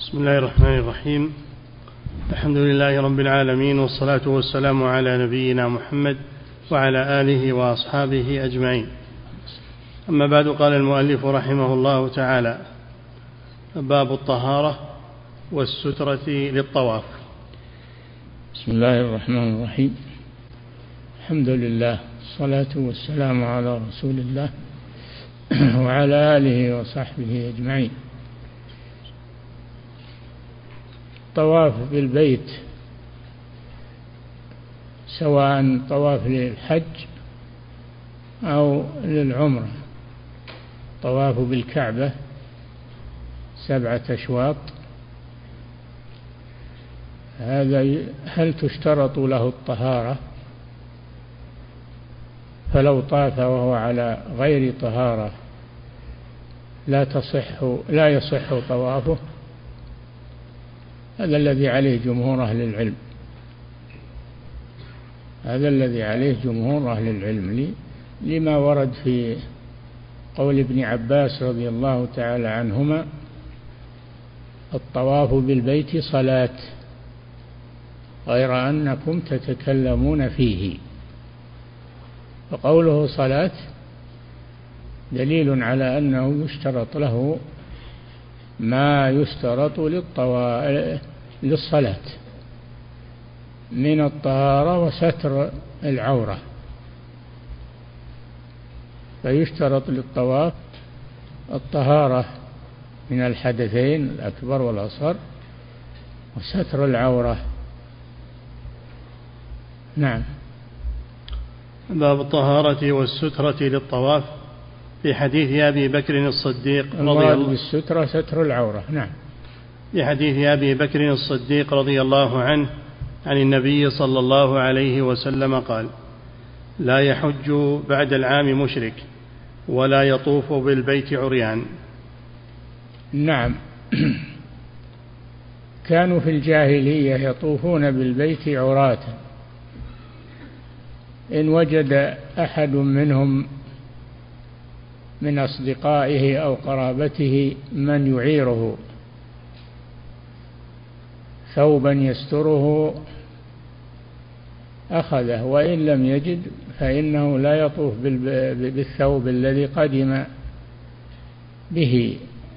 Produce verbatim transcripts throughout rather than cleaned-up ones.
بسم الله الرحمن الرحيم. الحمد لله رب العالمين، والصلاة والسلام على نبينا محمد وعلى آله وأصحابه أجمعين. أما بعد، قال المؤلف رحمه الله تعالى: باب الطهارة والسترة للطواف. بسم الله الرحمن الرحيم. الحمد لله، الصلاة والسلام على رسول الله وعلى آله وصحبه أجمعين. الطواف بالبيت سواء طواف للحج أو للعمرة، طواف بالكعبة سبعة أشواط، هذا هل تشترط له الطهارة؟ فلو طاف وهو على غير طهارة لا تصح لا يصح طوافه. هذا الذي عليه جمهور أهل العلم هذا الذي عليه جمهور أهل العلم لما ورد في قول ابن عباس رضي الله تعالى عنهما: الطواف بالبيت صلاة غير أنكم تتكلمون فيه. فقوله صلاة دليل على أنه يشترط له ما يشترط للصلاة من الطهارة وستر العورة. فيشترط للطواف الطهارة من الحدثين الأكبر والأصغر وستر العورة. نعم. باب الطهارة والسترة للطواف. في حديث أبي بكر الصديق رضي الله بالسترة ستر العورة. نعم. في حديث أبي بكر الصديق رضي الله عنه عن النبي صلى الله عليه وسلم قال: لا يحج بعد العام مشرك ولا يطوف بالبيت عريان. نعم. كانوا في الجاهلية يطوفون بالبيت عراة، إن وجد أحد منهم من أصدقائه أو قرابته من يعيره ثوبا يستره أخذه، وإن لم يجد فإنه لا يطوف بالثوب الذي قدم به،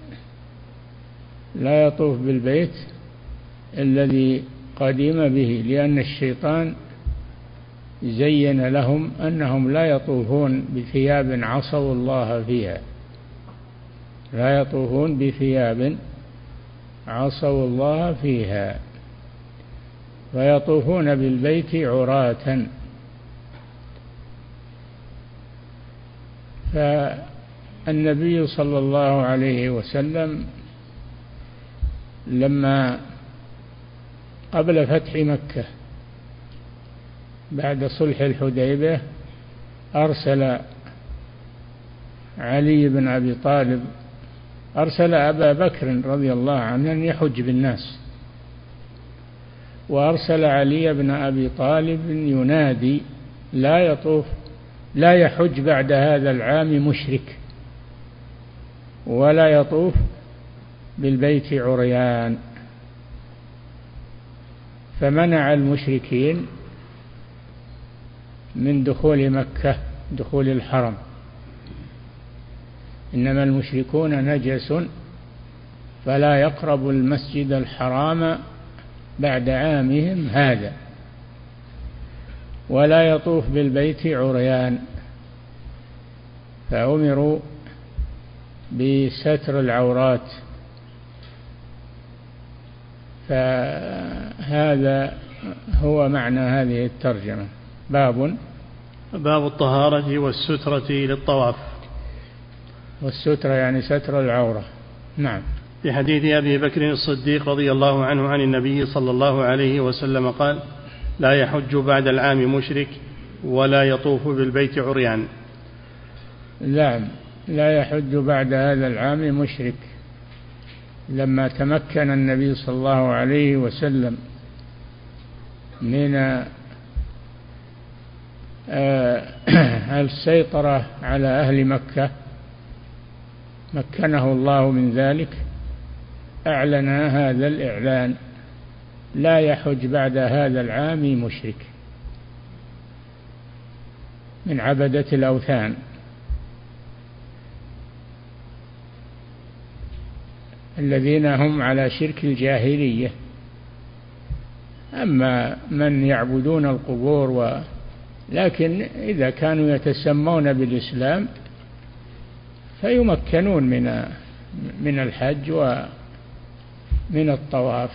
لا يطوف بالبيت الذي قدم به، لأن الشيطان زين لهم أنهم لا يطوفون بثياب عصوا الله فيها، لا يطوفون بثياب عصوا الله فيها، ويطوفون بالبيت عراة. فالنبي صلى الله عليه وسلم لما قبل فتح مكة بعد صلح الحديبية أرسل علي بن أبي طالب أرسل أبا بكر رضي الله عنه أن يحج بالناس، وأرسل علي بن أبي طالب ينادي: لا يطوف لا يحج بعد هذا العام مشرك ولا يطوف بالبيت عريان. فمنع المشركين من دخول مكة، دخول الحرم. إنما المشركون نجس فلا يقربوا المسجد الحرام بعد عامهم هذا، ولا يطوف بالبيت عريان. فأمروا بستر العورات. فهذا هو معنى هذه الترجمة. باب باب الطهارة والسترة للطواف. والسترة يعني ستر العورة. نعم. في حديث أبي بكر الصديق رضي الله عنه عن النبي صلى الله عليه وسلم قال: لا يحج بعد العام مشرك ولا يطوف بالبيت عريان. نعم، لا يحج بعد هذا العام مشرك. لما تمكن النبي صلى الله عليه وسلم من السيطرة على أهل مكة، مكنه الله من ذلك، أعلن هذا الإعلان: لا يحج بعد هذا العام مشرك من عبدة الأوثان الذين هم على شرك الجاهلية. أما من يعبدون القبور و لكن إذا كانوا يتسمون بالإسلام فيمكنون من من الحج ومن الطواف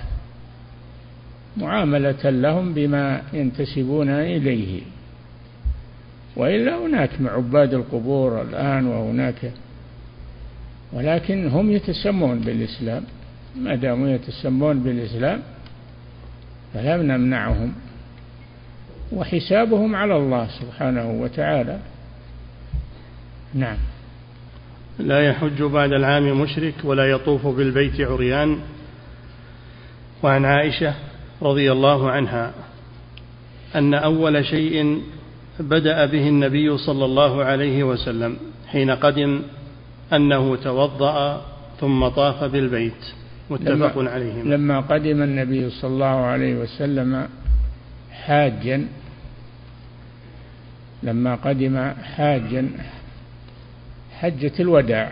معاملة لهم بما ينتسبون إليه. وإلا هناك عباد القبور الآن وهناك، ولكن هم يتسمون بالإسلام، ما داموا يتسمون بالإسلام فلا نمنعهم، وحسابهم على الله سبحانه وتعالى. نعم. لا يحج بعد العام مشرك ولا يطوف بالبيت عريان. وعن عائشة رضي الله عنها أن أول شيء بدأ به النبي صلى الله عليه وسلم حين قدم أنه توضأ ثم طاف بالبيت، متفق عليه. لما قدم النبي صلى الله عليه وسلم حاجا لما قدم حاجا حجة الوداع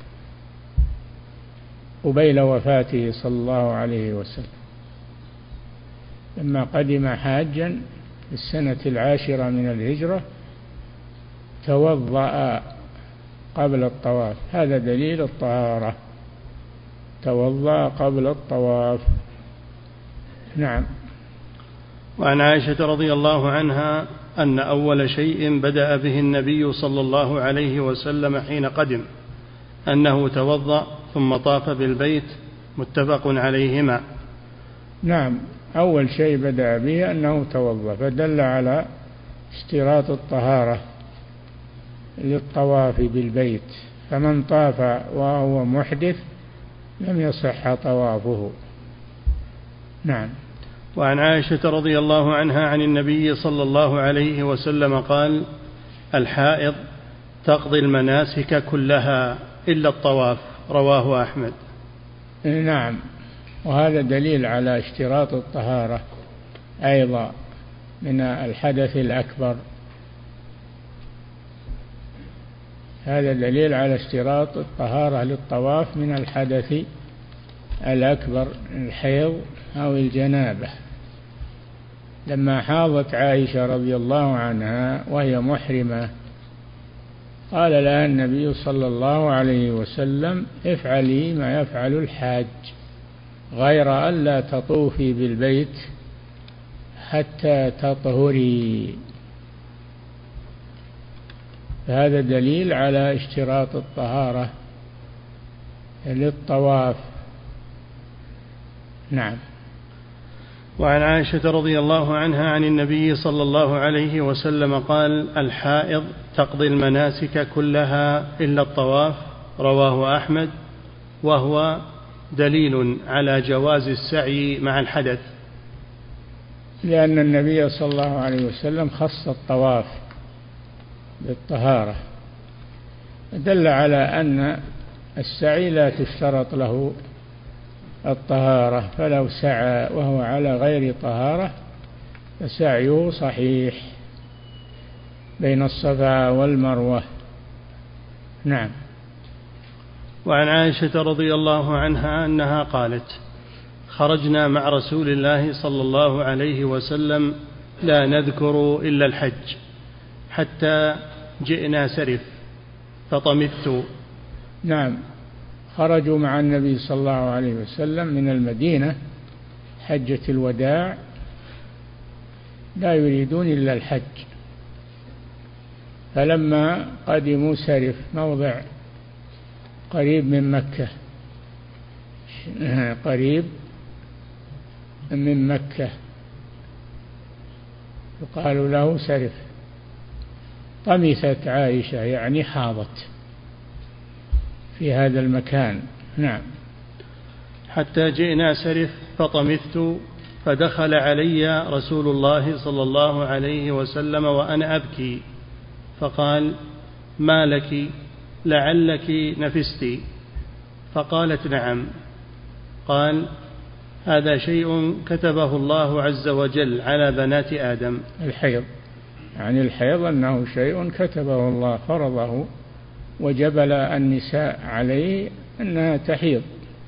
قبيل وفاته صلى الله عليه وسلم، لما قدم حاجا في السنة العاشرة من الهجرة توضأ قبل الطواف، هذا دليل الطهارة، توضأ قبل الطواف. نعم. وعن عائشة رضي الله عنها أن أول شيء بدأ به النبي صلى الله عليه وسلم حين قدم أنه توضأ ثم طاف بالبيت، متفق عليهما. نعم، أول شيء بدأ به أنه توضأ، فدل على اشتراط الطهارة للطواف بالبيت، فمن طاف وهو محدث لم يصح طوافه. نعم. وعن عائشة رضي الله عنها عن النبي صلى الله عليه وسلم قال: الحائض تقضي المناسك كلها إلا الطواف، رواه أحمد. نعم، وهذا دليل على اشتراط الطهارة أيضا من الحدث الأكبر، هذا دليل على اشتراط الطهارة للطواف من الحدث الأكبر، الحيض أو الجنابة. لما حاضت عائشة رضي الله عنها وهي محرمة قال لها النبي صلى الله عليه وسلم: افعلي ما يفعل الحاج غير ألا تطوفي بالبيت حتى تطهري. فهذا دليل على اشتراط الطهارة للطواف. نعم. وعن عائشة رضي الله عنها عن النبي صلى الله عليه وسلم قال: الحائض تقضي المناسك كلها إلا الطواف، رواه أحمد، وهو دليل على جواز السعي مع الحدث، لأن النبي صلى الله عليه وسلم خص الطواف بالطهارة، دل على أن السعي لا تشترط له الطهارة، فلو سعى وهو على غير طهارة فسعيه صحيح بين الصفا والمروة. نعم. وعن عائشة رضي الله عنها أنها قالت: خرجنا مع رسول الله صلى الله عليه وسلم لا نذكر إلا الحج حتى جئنا سرف فطمثت. نعم، خرجوا مع النبي صلى الله عليه وسلم من المدينة حجة الوداع لا يريدون إلا الحج، فلما قدموا سرف موضع قريب من مكة قريب من مكة وقالوا له سرف، طمثت عائشة يعني حاضت في هذا المكان. نعم. حتى جئنا سرف فطمثت فدخل علي رسول الله صلى الله عليه وسلم وأنا أبكي فقال: ما لك؟ لعلك نفست؟ فقالت: نعم. قال: هذا شيء كتبه الله عز وجل على بنات آدم. الحيض، يعني الحيض أنه شيء كتبه الله، فرضه وجبل النساء عليه أنها تحيض،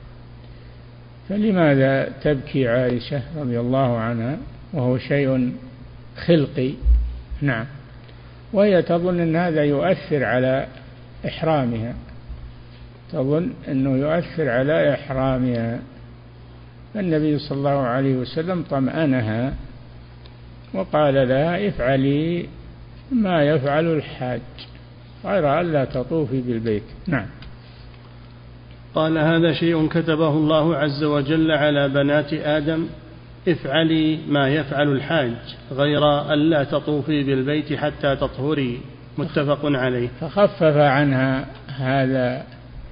فلماذا تبكي عائشة رضي الله عنها وهو شيء خلقي؟ نعم. وهي تظن أن هذا يؤثر على إحرامها، تظن أنه يؤثر على إحرامها. النبي صلى الله عليه وسلم طمأنها وقال لها: افعلي ما يفعل الحاج غير أن لا تطوفي بالبيت. نعم. قال: هذا شيء كتبه الله عز وجل على بنات آدم، افعلي ما يفعل الحاج غير أن لا تطوفي بالبيت حتى تطهري. متفق عليه. فخفف عنها هذا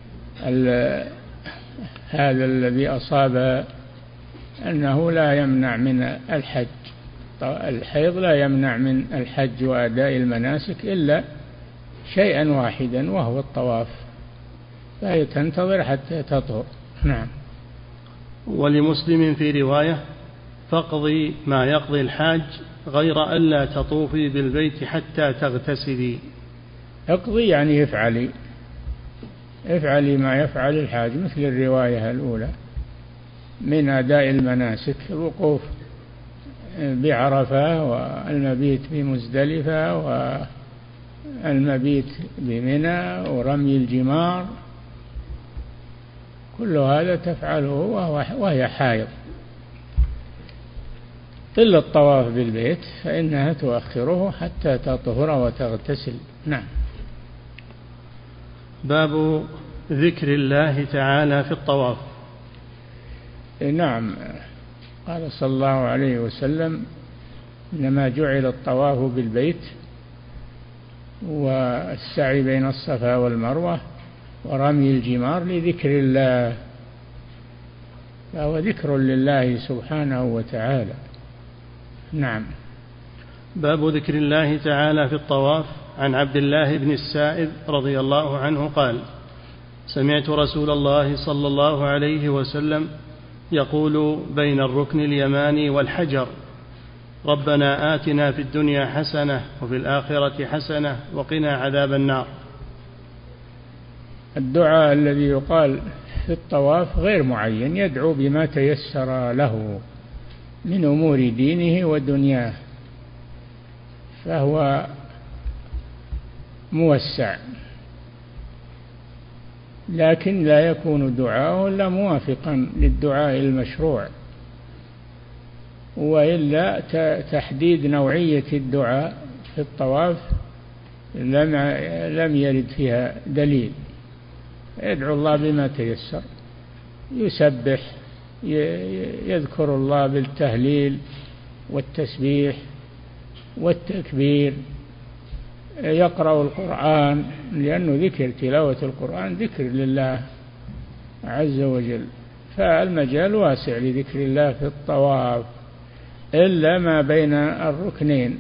هذا الذي أصاب، أنه لا يمنع من الحج، الحيض لا يمنع من الحج وأداء المناسك إلا شيئا واحدا وهو الطواف، فهي تنتظر حتى تطهر. نعم. ولمسلم في رواية: فاقضي ما يقضي الحاج غير ألا تطوفي بالبيت حتى تغتسلي. اقضي يعني افعلي، افعلي ما يفعل الحاج، مثل الرواية الأولى من أداء المناسك، الوقوف بعرفة والمبيت بمزدلفة والمبيت بمنى ورمي الجمار، كل هذا تفعله وهي حائض. إلا الطواف بالبيت فإنها تؤخره حتى تطهر وتغتسل. نعم. باب ذكر الله تعالى في الطواف. نعم. قال صلى الله عليه وسلم: إنما جعل الطواف بالبيت والسعي بين الصفا والمروة ورمي الجمار لذكر الله، فهو ذكر لله سبحانه وتعالى. نعم. باب ذكر الله تعالى في الطواف. عن عبد الله بن السائب رضي الله عنه قال: سمعت رسول الله صلى الله عليه وسلم يقول بين الركن اليماني والحجر: ربنا آتنا في الدنيا حسنة وفي الآخرة حسنة وقنا عذاب النار. الدعاء الذي يقال في الطواف غير معين، يدعو بما تيسر له من أمور دينه ودنياه، فهو موسع، لكن لا يكون دعاءه إلا موافقا للدعاء المشروع، وإلا تحديد نوعية الدعاء في الطواف لم لم يرد فيها دليل. يدعو الله بما تيسر، يسبح، يذكر الله بالتهليل والتسبيح والتكبير، يقرأ القرآن، لأنه ذكر تلاوة القرآن ذكر لله عز وجل، فالمجال واسع لذكر الله في الطواف، إلا ما بين الركنين،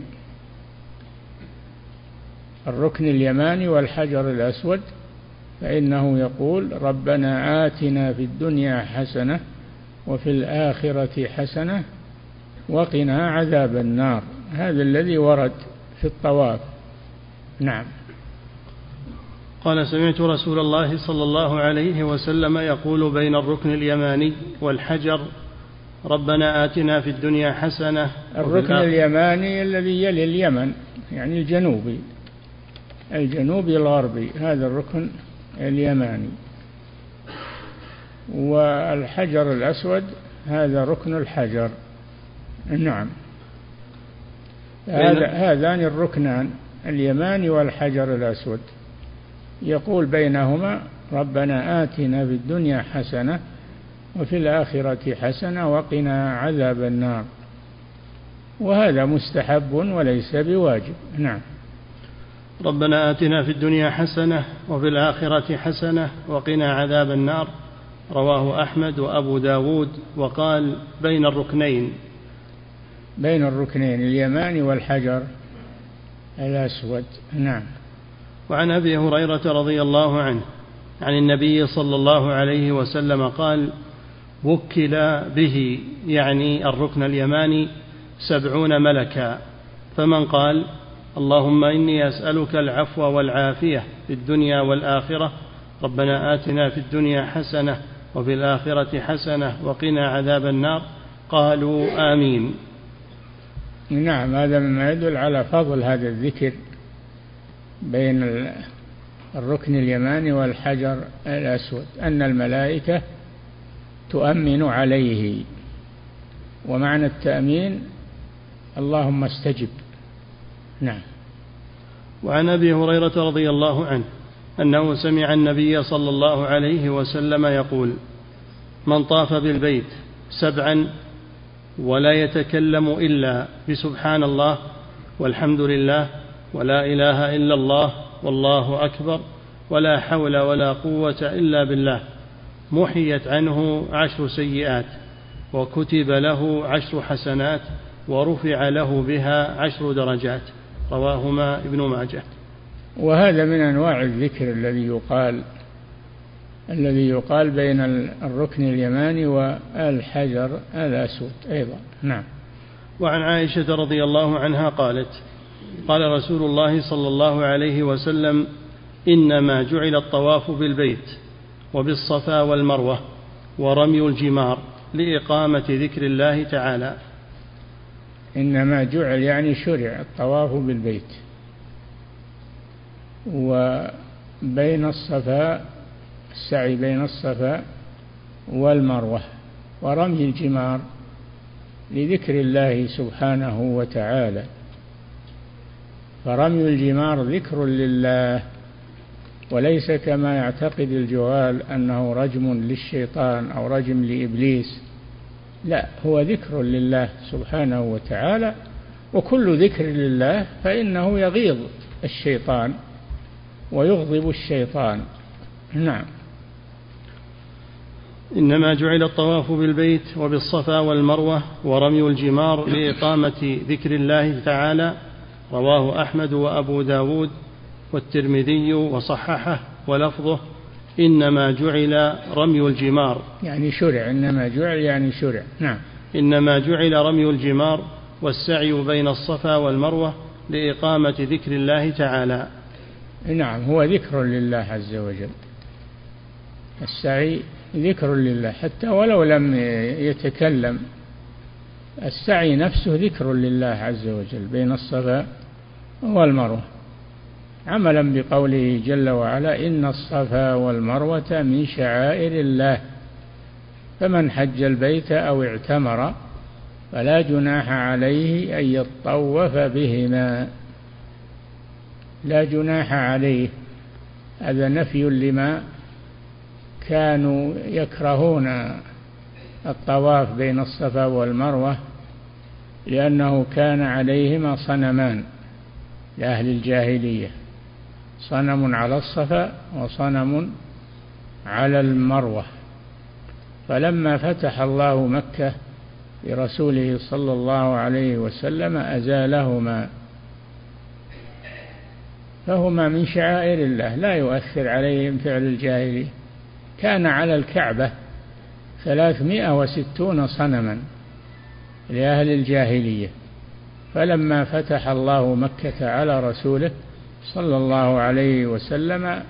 الركن اليماني والحجر الأسود، فإنه يقول: ربنا آتنا في الدنيا حسنة وفي الآخرة حسنة وقنا عذاب النار. هذا الذي ورد في الطواف. نعم. قال: سمعت رسول الله صلى الله عليه وسلم يقول بين الركن اليماني والحجر: ربنا آتنا في الدنيا حسنة. الركن اليماني الذي يلي اليمن، يعني الجنوبي، الجنوبي الغربي، هذا الركن اليماني. والحجر الأسود هذا ركن الحجر. نعم. هذان الركنان اليماني والحجر الأسود، يقول بينهما: ربنا آتنا في الدنيا حسنة وفي الآخرة حسنة وقنا عذاب النار، وهذا مستحب وليس بواجب. نعم. ربنا آتنا في الدنيا حسنة وفي الآخرة حسنة وقنا عذاب النار. رواه أحمد وأبو داود، وقال: بين الركنين، بين الركنين اليماني والحجر الأسود. نعم. وعن أبي هريرة رضي الله عنه عن النبي صلى الله عليه وسلم قال: وكل به يعني الركن اليماني سبعون ملكا، فمن قال اللهم إني أسألك العفو والعافية في الدنيا والآخرة، ربنا آتنا في الدنيا حسنة وفي الآخرة حسنة وقنا عذاب النار، قالوا آمين. نعم، هذا مما يدل على فضل هذا الذكر بين الركن اليماني والحجر الأسود، أن الملائكة تؤمن عليه، ومعنى التأمين اللهم استجب. نعم. وعن أبي هريرة رضي الله عنه أنه سمع النبي صلى الله عليه وسلم يقول: من طاف بالبيت سبعا ولا يتكلم إلا بسبحان الله والحمد لله ولا إله إلا الله والله أكبر ولا حول ولا قوة إلا بالله، محيت عنه عشر سيئات وكتب له عشر حسنات ورفع له بها عشر درجات. رواهما ابن ماجه. وهذا من أنواع الذكر الذي يقال الذي يقال بين الركن اليماني والحجر الأسود أيضا. نعم. وعن عائشة رضي الله عنها قالت: قال رسول الله صلى الله عليه وسلم: إنما جعل الطواف بالبيت وبالصفا والمروة ورمي الجمار لإقامة ذكر الله تعالى. إنما جعل يعني شرع الطواف بالبيت، وبين الصفا السعي بين الصفا والمروة ورمي الجمار لذكر الله سبحانه وتعالى. فرمي الجمار ذكر لله، وليس كما يعتقد الجهال أنه رجم للشيطان أو رجم لإبليس، لا، هو ذكر لله سبحانه وتعالى، وكل ذكر لله فإنه يغيظ الشيطان ويغضب الشيطان. نعم. إنما جعل الطواف بالبيت وبالصفا والمروة ورمي الجمار لإقامة ذكر الله تعالى. رواه أحمد وأبو داود والترمذي وصححه، ولفظه: إنما جعل رمي الجمار يعني شرع. إنما جعل يعني شرع. نعم. إنما جعل رمي الجمار والسعي بين الصفا والمروة لإقامة ذكر الله تعالى. نعم، هو ذكر لله عز وجل. السعي ذكر لله حتى ولو لم يتكلم، السعي نفسه ذكر لله عز وجل بين الصفا والمروة، عملا بقوله جل وعلا: إن الصفا والمروة من شعائر الله، فمن حج البيت أو اعتمر فلا جناح عليه أن يطوف بهما. لا جناح عليه، هذا نفي لما كانوا يكرهون الطواف بين الصفا والمروة، لأنه كان عليهما صنمان لأهل الجاهلية، صنم على الصفا وصنم على المروة. فلما فتح الله مكة لرسوله صلى الله عليه وسلم أزالهما، فهما من شعائر الله لا يؤثر عليهم فعل الجاهلية. كان على الكعبة ثلاثمائة وستون صنما لأهل الجاهلية، فلما فتح الله مكة على رسوله صلى الله عليه وسلم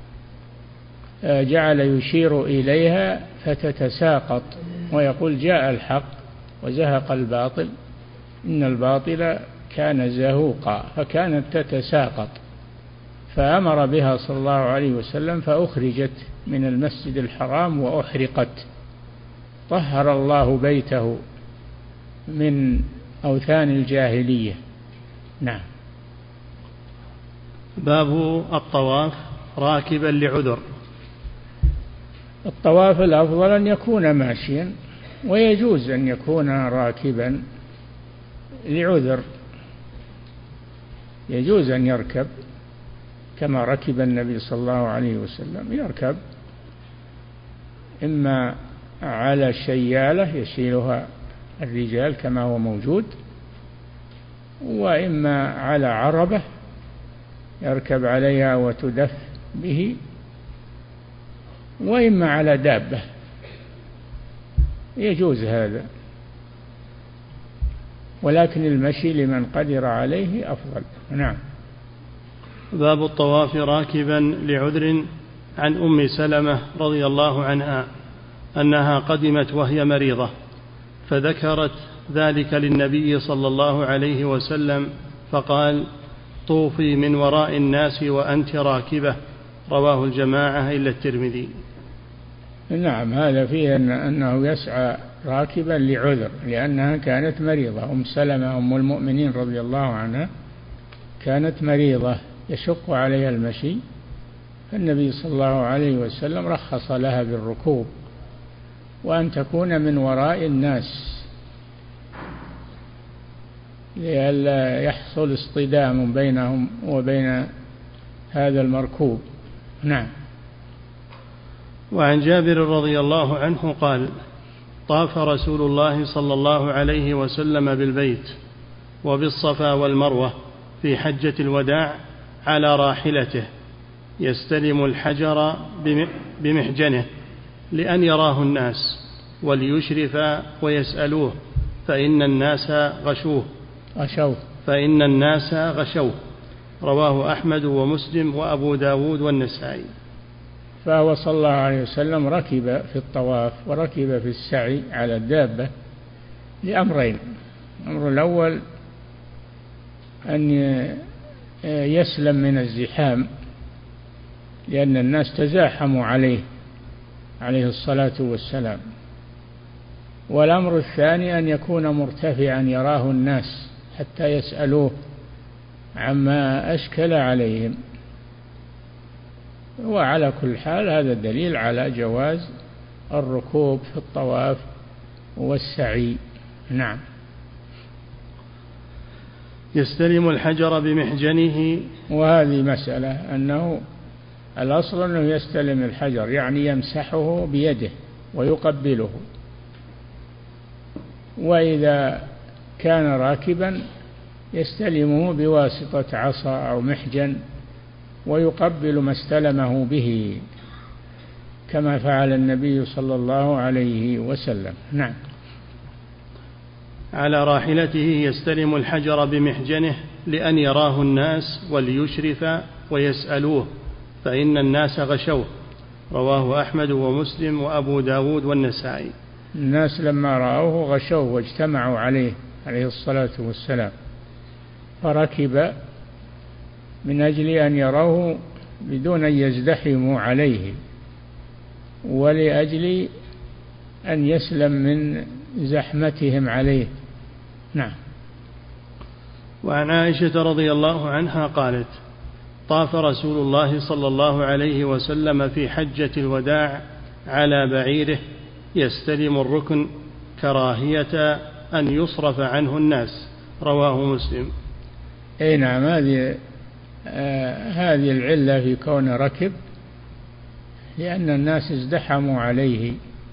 جعل يشير إليها فتتساقط ويقول: جاء الحق وزهق الباطل إن الباطل كان زهوقا، فكانت تتساقط، فأمر بها صلى الله عليه وسلم فأخرجت من المسجد الحرام وأحرقت. طهر الله بيته من أوثان الجاهلية. نعم. باب الطواف راكبا لعذر. الطواف الأفضل أن يكون ماشيا، ويجوز أن يكون راكبا لعذر، يجوز أن يركب كما ركب النبي صلى الله عليه وسلم، يركب إما على شيالة يشيلها الرجال كما هو موجود، وإما على عربة يركب عليها وتدف به، وإما على دابة يجوز هذا، ولكن المشي لمن قدر عليه أفضل. نعم. باب الطواف راكبا لعذر. عن أم سلمة رضي الله عنها أنها قدمت وهي مريضة، فذكرت ذلك للنبي صلى الله عليه وسلم فقال: طوفي من وراء الناس وأنت راكبة. رواه الجماعة إلا الترمذي. نعم، هذا فيه أنه يسعى راكبا لعذر، لأنها كانت مريضة. أم سلمة أم المؤمنين رضي الله عنها كانت مريضة يشق عليها المشي، فالنبي صلى الله عليه وسلم رخص لها بالركوب وأن تكون من وراء الناس لئلا يحصل اصطدام بينهم وبين هذا المركوب. نعم. وعن جابر رضي الله عنه قال: طاف رسول الله صلى الله عليه وسلم بالبيت وبالصفا والمروة في حجة الوداع على راحلته يستلم الحجر بمحجنه لأن يراه الناس وليشرف ويسألوه فإن الناس غشوه غشوه فإن الناس غشوه. رواه أحمد ومسلم وأبو داود والنسائي. فهو صلى الله عليه وسلم ركب في الطواف وركب في السعي على الدابة لأمرين: الأمر الأول أن يسلم من الزحام لأن الناس تزاحموا عليه عليه الصلاة والسلام، والأمر الثاني أن يكون مرتفعا يراه الناس حتى يسألوه عما أشكل عليهم. وعلى كل حال هذا دليل على جواز الركوب في الطواف والسعي. نعم. يستلم الحجر بمحجنه. وهذه مسألة أنه الأصل أنه يستلم الحجر، يعني يمسحه بيده ويقبله، وإذا كان راكبا يستلمه بواسطة عصا أو محجن ويقبل ما استلمه به كما فعل النبي صلى الله عليه وسلم. نعم. على راحلته يستلم الحجر بمحجنه لأن يراه الناس وليشرف ويسألوه فإن الناس غشوه. رواه أحمد ومسلم وأبو داود والنسائي. الناس لما رأوه غشوه واجتمعوا عليه عليه الصلاة والسلام، فركب من أجل أن يروه بدون أن يزدحموا عليه ولأجل أن يسلم من زحمتهم عليه. نعم. وعن عائشة رضي الله عنها قالت: طاف رسول الله صلى الله عليه وسلم في حجة الوداع على بعيره يستلم الركن كراهية أن يصرف عنه الناس. رواه مسلم. أي نعم. هذه آه هذه العلة في كون ركب، لأن الناس ازدحموا عليه.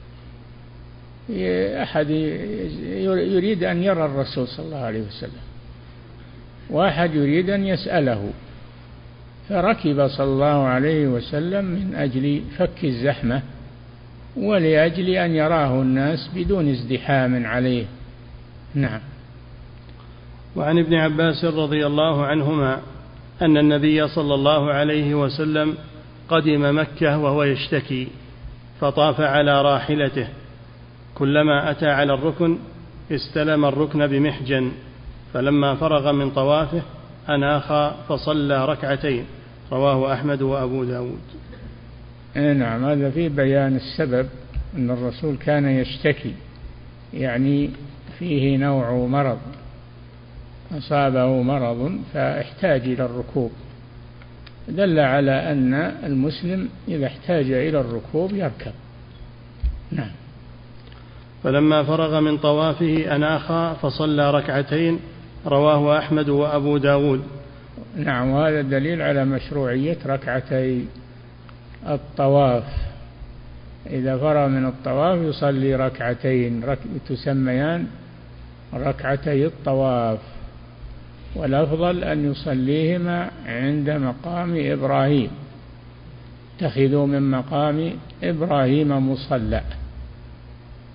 أحد يريد أن يرى الرسول صلى الله عليه وسلم، واحد يريد أن يسأله، فركب صلى الله عليه وسلم من أجل فك الزحمة ولأجل أن يراه الناس بدون ازدحام عليه. نعم. وعن ابن عباس رضي الله عنهما أن النبي صلى الله عليه وسلم قدم مكة وهو يشتكي فطاف على راحلته، كلما أتى على الركن استلم الركن بمحجن، فلما فرغ من طوافه أناخ فصلى ركعتين. رواه أحمد وأبو داود. نعم. هذا في بيان السبب، أن الرسول كان يشتكي، يعني فيه نوع مرض، أصابه مرض فاحتاج إلى الركوب، دل على أن المسلم إذا احتاج إلى الركوب يركب. نعم. فلما فرغ من طوافه أناخ فصلى ركعتين. رواه أحمد وأبو داود. نعم. وهذا دليل على مشروعية ركعتي الطواف. إذا فرغ من الطواف يصلي ركعتين رك... تسميان ركعتي الطواف، والأفضل أن يصليهما عند مقام إبراهيم، اتخذوا من مقام إبراهيم مصلى.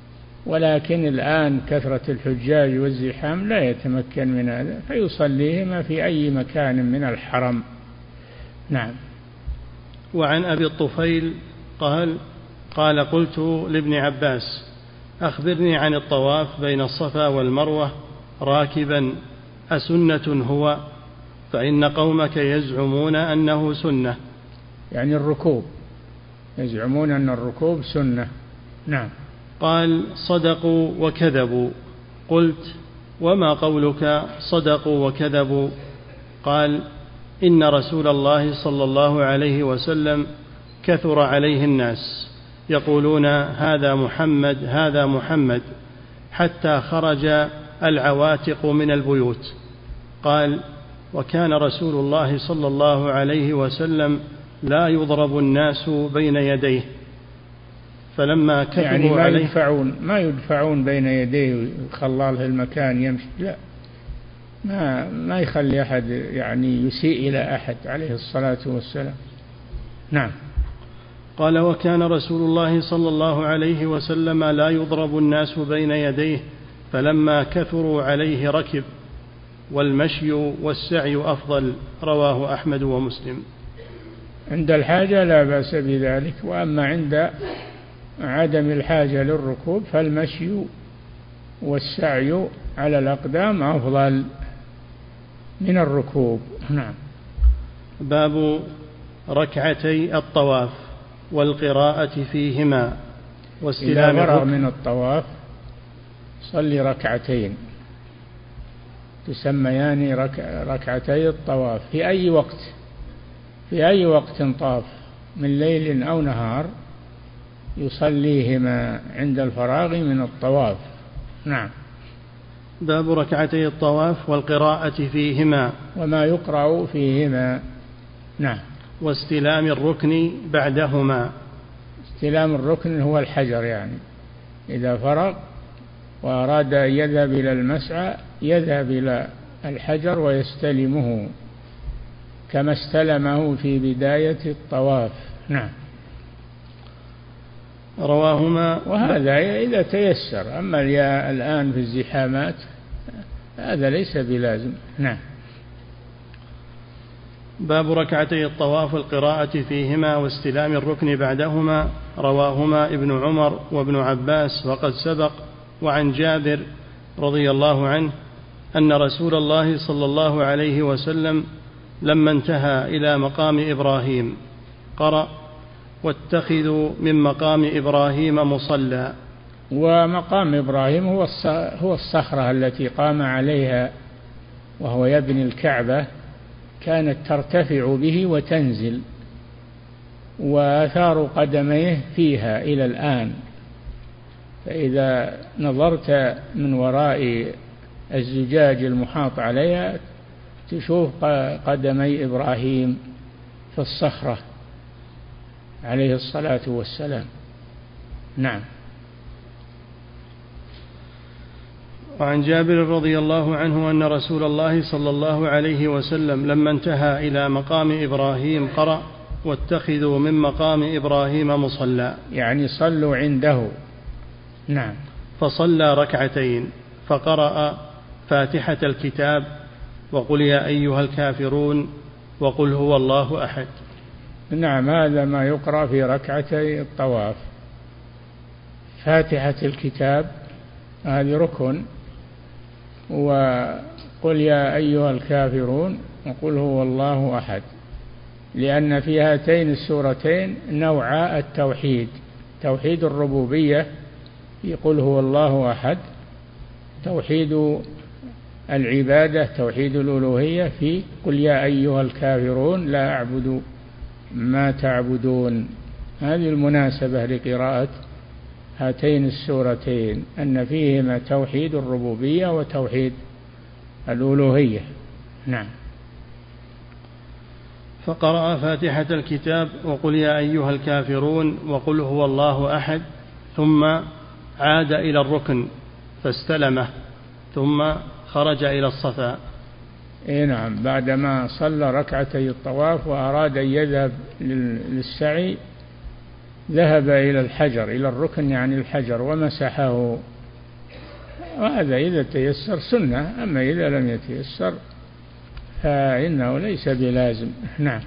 ولكن الآن كثرة الحجاج والزحام لا يتمكن من هذا، فيصليهما في أي مكان من الحرم. نعم. وعن أبي الطفيل قال قال قلت لابن عباس أخبرني عن الطواف بين الصفا والمروة راكبا أسنة هو؟ فإن قومك يزعمون أنه سنة. يعني الركوب، يزعمون أن الركوب سنة. نعم. قال صدقوا وكذبوا. قلت وما قولك صدقوا وكذبوا؟ قال إن رسول الله صلى الله عليه وسلم كثر عليه الناس يقولون هذا محمد هذا محمد حتى خرج العواتق من البيوت. قال وكان رسول الله صلى الله عليه وسلم لا يضرب الناس بين يديه فلما كتبوا يعني ما عليه يدفعون ما يدفعون بين يديه خلال المكان يمشي، لا، ما ما يخلي أحد يعني يسيء إلى أحد عليه الصلاة والسلام. نعم. قال وكان رسول الله صلى الله عليه وسلم لا يضرب الناس بين يديه فلما كثروا عليه ركب والمشي والسعي أفضل. رواه أحمد ومسلم. عند الحاجة لا بأس بذلك، وأما عند عدم الحاجة للركوب فالمشي والسعي على الأقدام أفضل من الركوب. نعم. باب ركعتي الطواف والقراءة فيهما واستلام إذا فرغ الركن. من الطواف صلي ركعتين تسميان ركع ركعتي الطواف في أي وقت، في أي وقت طاف من ليل أو نهار يصليهما عند الفراغ من الطواف. نعم. باب ركعتي الطواف والقراءة فيهما وما يقرأ فيهما. نعم. واستلام الركن بعدهما. استلام الركن هو الحجر، يعني إذا فرغ وأراد أن يذهب إلى المسعى يذهب إلى الحجر ويستلمه كما استلمه في بداية الطواف. نعم. رواهما. وهذا إذا تيسر، أما الآن في الزحامات هذا ليس بلازم. نعم. باب ركعتي الطواف والقراءة فيهما واستلام الركن بعدهما. رواهما ابن عمر وابن عباس وقد سبق. وعن جابر رضي الله عنه أن رسول الله صلى الله عليه وسلم لما انتهى إلى مقام إبراهيم قرأ واتخذوا من مقام إبراهيم مصلى. ومقام إبراهيم هو هو الصخرة التي قام عليها وهو يبني الكعبة، كانت ترتفع به وتنزل، وآثار قدميه فيها إلى الآن. فإذا نظرت من وراء الزجاج المحاط عليها تشوف قدمي إبراهيم في الصخرة عليه الصلاة والسلام. نعم. وعن جابر رضي الله عنه أن رسول الله صلى الله عليه وسلم لما انتهى إلى مقام إبراهيم قرأ واتخذوا من مقام إبراهيم مصلى، يعني صلوا عنده. نعم. فصلى ركعتين فقرأ فاتحة الكتاب وقل يا أيها الكافرون وقل هو الله أحد. نعم، هذا ما يقرأ في ركعتي الطواف. فاتحة الكتاب هذه ركن، وقل يا أيها الكافرون وقل هو الله أحد، لأن في هاتين السورتين نوعا التوحيد، توحيد الربوبية يقول هو الله أحد، توحيد العبادة توحيد الألوهية في قل يا أيها الكافرون لا أعبد ما تعبدون. هذه المناسبة لقراءة هاتين السورتين أن فيهما توحيد الربوبية وتوحيد الألوهية. نعم. فقرأ فاتحة الكتاب وقل يا أيها الكافرون وقل هو الله أحد، ثم عاد إلى الركن فاستلمه، ثم خرج إلى الصفا. إيه نعم، بعدما صلى ركعتي الطواف وأراد أن يذهب للسعي ذهب إلى الحجر، إلى الركن يعني الحجر، ومسحه وهذا إذا تيسر سنة، أما إذا لم يتيسر فإنه ليس بلازم. نعم.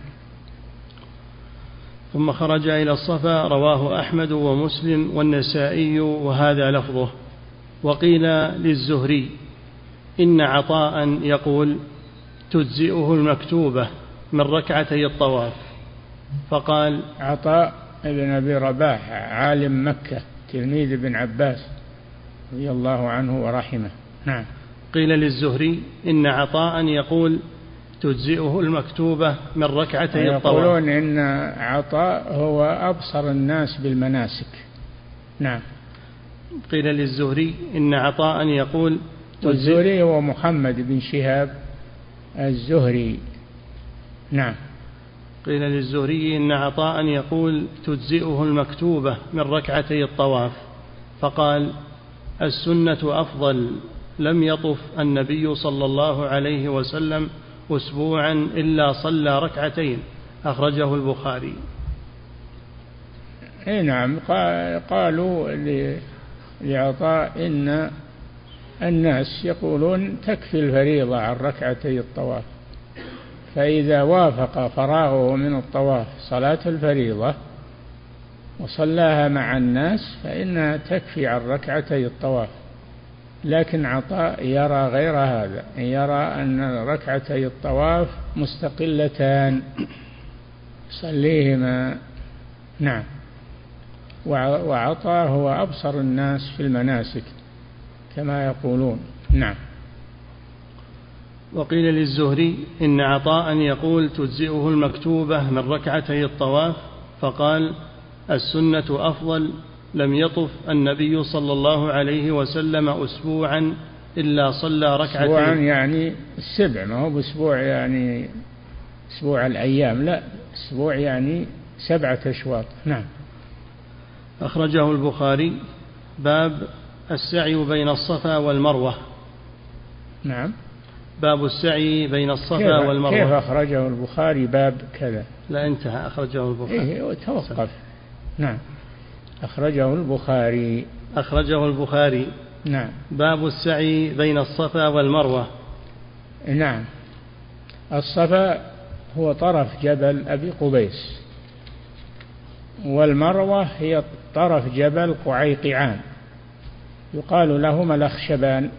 ثم خرج إلى الصفا، رواه أحمد ومسلم والنسائي وهذا لفظه. وقيل للزهري إن عطاء يقول تجزئه المكتوبة من ركعتي الطواف، فقال عطاء ابن أبي رباح عالم مكة تلميذ ابن عباس رضي الله عنه ورحمه. نعم. قيل للزهري إن عطاء يقول تجزئه المكتوبة من ركعتي الطواف. يقولون إن عطاء هو أبصر الناس بالمناسك. نعم. قيل للزهري إن عطاء يقول الزهري هو محمد بن شهاب الزهري. نعم. قيل للزهري إن عطاء يقول تجزئه المكتوبة من ركعتي الطواف، فقال السنة أفضل، لم يطف النبي صلى الله عليه وسلم أسبوعا إلا صلى ركعتين، أخرجه البخاري. نعم. قالوا لعطاء إن الناس يقولون تكفي الفريضة عن ركعتي الطواف، فإذا وافق فراغه من الطواف صلاة الفريضة وصلاها مع الناس فإنها تكفي عن ركعتي الطواف. لكن عطاء يرى غير هذا، يرى أن ركعتي الطواف مستقلتان صليهما. نعم. وعطاء هو أبصر الناس في المناسك كما يقولون. نعم. وقيل للزهري إن عطاء يقول تجزئه المكتوبة من ركعتي الطواف، فقال السنة أفضل، لم يطف النبي صلى الله عليه وسلم أسبوعا إلا صلى ركعتين. أسبوعا يعني السبع، ما هو بأسبوع يعني أسبوع الأيام، لا، أسبوع يعني سبعة أشواط. نعم. أخرجه البخاري. باب السعي بين الصفا والمروة. نعم. باب السعي بين الصفا والمروة. كيف أخرجه البخاري باب كذا؟ لا انتهى، أخرجه البخاري. إيه توقف. نعم. أخرجه البخاري. أخرجه البخاري. نعم. باب السعي بين الصفا والمروة. نعم. الصفا هو طرف جبل أبي قبيس، والمروة هي طرف جبل قعيقعان، يقال لهما الأخشبان.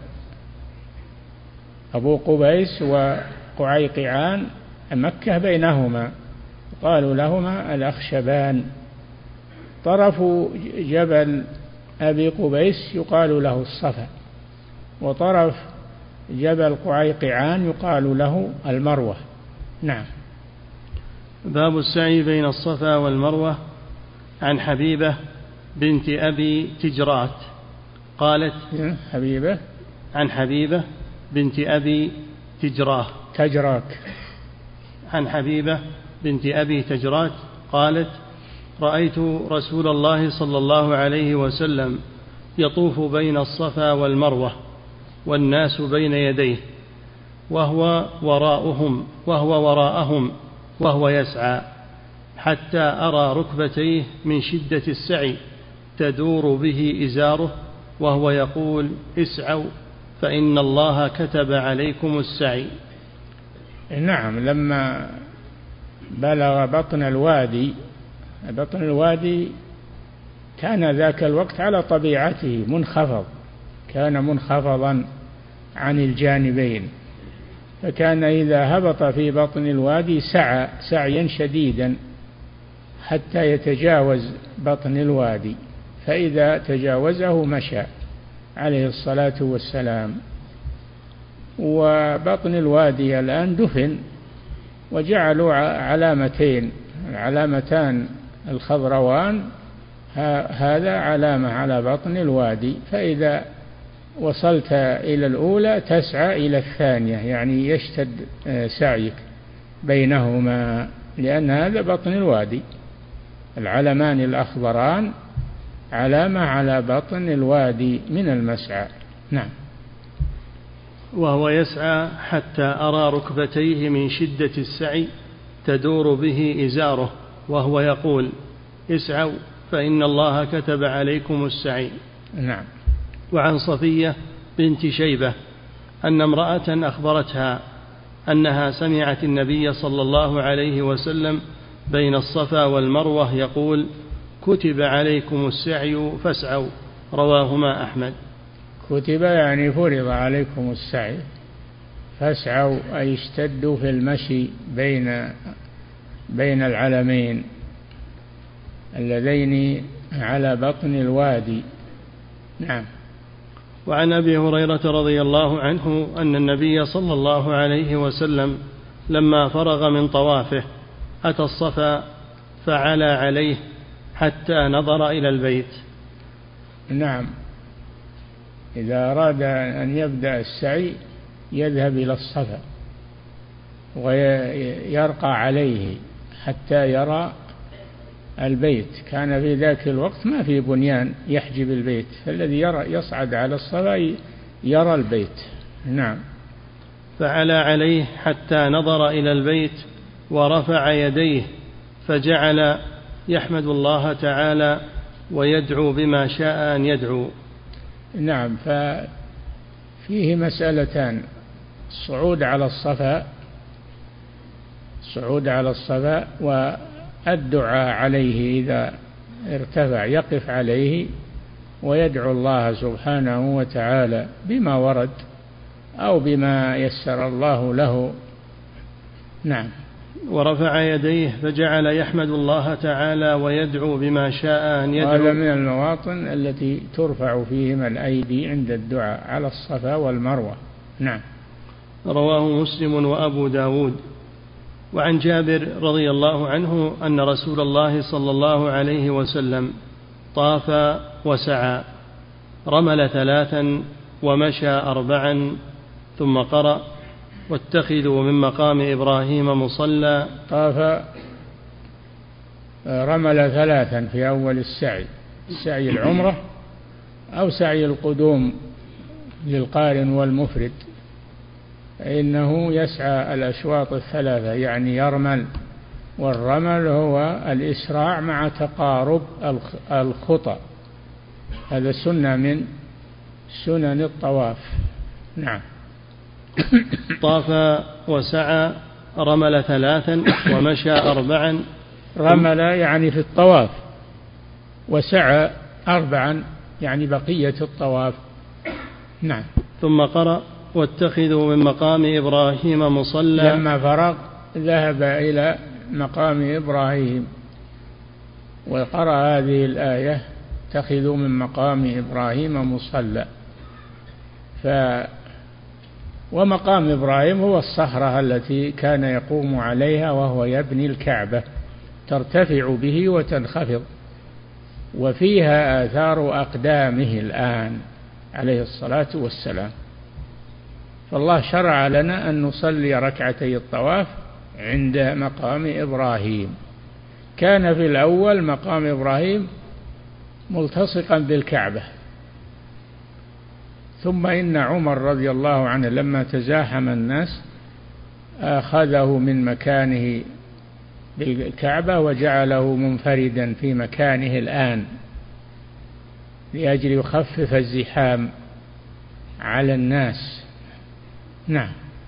أبو قبيس وقعيقعان مكة بينهما، قالوا لهما الأخشبان. طرف جبل أبي قبيس يقال له الصفا، وطرف جبل قعيقعان يقال له المروة. نعم. باب السعي بين الصفا والمروة. عن حبيبة بنت أبي تجرات قالت حبيبة عن حبيبة بنت أبي تجراه تجراك عن حبيبة بنت أبي تجرات قالت رأيت رسول الله صلى الله عليه وسلم يطوف بين الصفا والمروة والناس بين يديه وهو وراءهم وهو وراءهم وهو يسعى حتى أرى ركبتيه من شدة السعي تدور به إزاره وهو يقول اسعوا فإن الله كتب عليكم السعي. نعم. لما بلغ بطن الوادي، بطن الوادي كان ذاك الوقت على طبيعته منخفض، كان منخفضا عن الجانبين، فكان إذا هبط في بطن الوادي سعى سعيا شديدا حتى يتجاوز بطن الوادي، فإذا تجاوزه مشى عليه الصلاة والسلام. وبطن الوادي الآن دفن وجعلوا علامتين، العلامتان الخضروان هذا علامة على بطن الوادي، فإذا وصلت إلى الأولى تسعى إلى الثانية، يعني يشتد سعيك بينهما، لأن هذا بطن الوادي. العلمان الأخضران علامة على بطن الوادي من المسعى. نعم. وهو يسعى حتى أرى ركبتيه من شدة السعي تدور به إزاره وهو يقول اسعوا فإن الله كتب عليكم السعي. نعم. وعن صفية بنت شيبة أن امرأة أخبرتها أنها سمعت النبي صلى الله عليه وسلم بين الصفا والمروة يقول: كتب عليكم السعي فاسعوا. رواهما أحمد. كتب يعني فرض عليكم السعي، فاسعوا أي اشتدوا في المشي بين بين العلمين اللذين على بطن الوادي. نعم. وعن أبي هريرة رضي الله عنه أن النبي صلى الله عليه وسلم لما فرغ من طوافه أتى الصفا فعلى عليه حتى نظر إلى البيت. نعم، إذا أراد أن يبدأ السعي يذهب إلى الصفا ويرقى عليه حتى يرى البيت. كان في ذاك الوقت ما في بنيان يحجب البيت، فالذي يرى يصعد على الصفا يرى البيت. نعم. فعلى عليه حتى نظر إلى البيت ورفع يديه فجعل يحمد الله تعالى ويدعو بما شاء أن يدعو. نعم، ففيه مسألتان: الصعود على الصفا الصعود على الصفا والدعاء عليه إذا ارتفع، يقف عليه ويدعو الله سبحانه وتعالى بما ورد أو بما يسر الله له. نعم. ورفع يديه فجعل يحمد الله تعالى ويدعو بما شاء أن يدعو. هذا من المواطن التي ترفع فيهما الأيدي عند الدعاء على الصفا والمروة. نعم. رواه مسلم وأبو داود. وعن جابر رضي الله عنه أن رسول الله صلى الله عليه وسلم طاف وسعى، رمل ثلاثا ومشى أربعا، ثم قرأ: واتخذوا من مقام إبراهيم مصلى. طاف رمل ثلاثا في أول السعي، سعي العمرة أو سعي القدوم للقارن والمفرد، فإنه يسعى الأشواط الثلاثة، يعني يرمل، والرمل هو الإسراع مع تقارب الخطى، هذا سنة من سنن الطواف. نعم. طاف وسعى، رمل ثلاثا ومشى أربعا. رمل يعني في الطواف، وسعى أربعا يعني بقية الطواف. نعم. ثم قرأ: واتخذوا من مقام إبراهيم مصلى. لما فرغ ذهب إلى مقام إبراهيم وقرأ هذه الآية: اتخذوا من مقام إبراهيم مصلى. ف ومقام إبراهيم هو الصخرة التي كان يقوم عليها وهو يبني الكعبة، ترتفع به وتنخفض، وفيها آثار أقدامه الآن عليه الصلاة والسلام. فالله شرع لنا أن نصلي ركعتي الطواف عند مقام إبراهيم. كان في الأول مقام إبراهيم ملتصقا بالكعبة، ثم إن عمر رضي الله عنه لما تزاحم الناس أخذه من مكانه بالكعبة وجعله منفردا في مكانه الآن لأجل يخفف الزحام على الناس. نعم.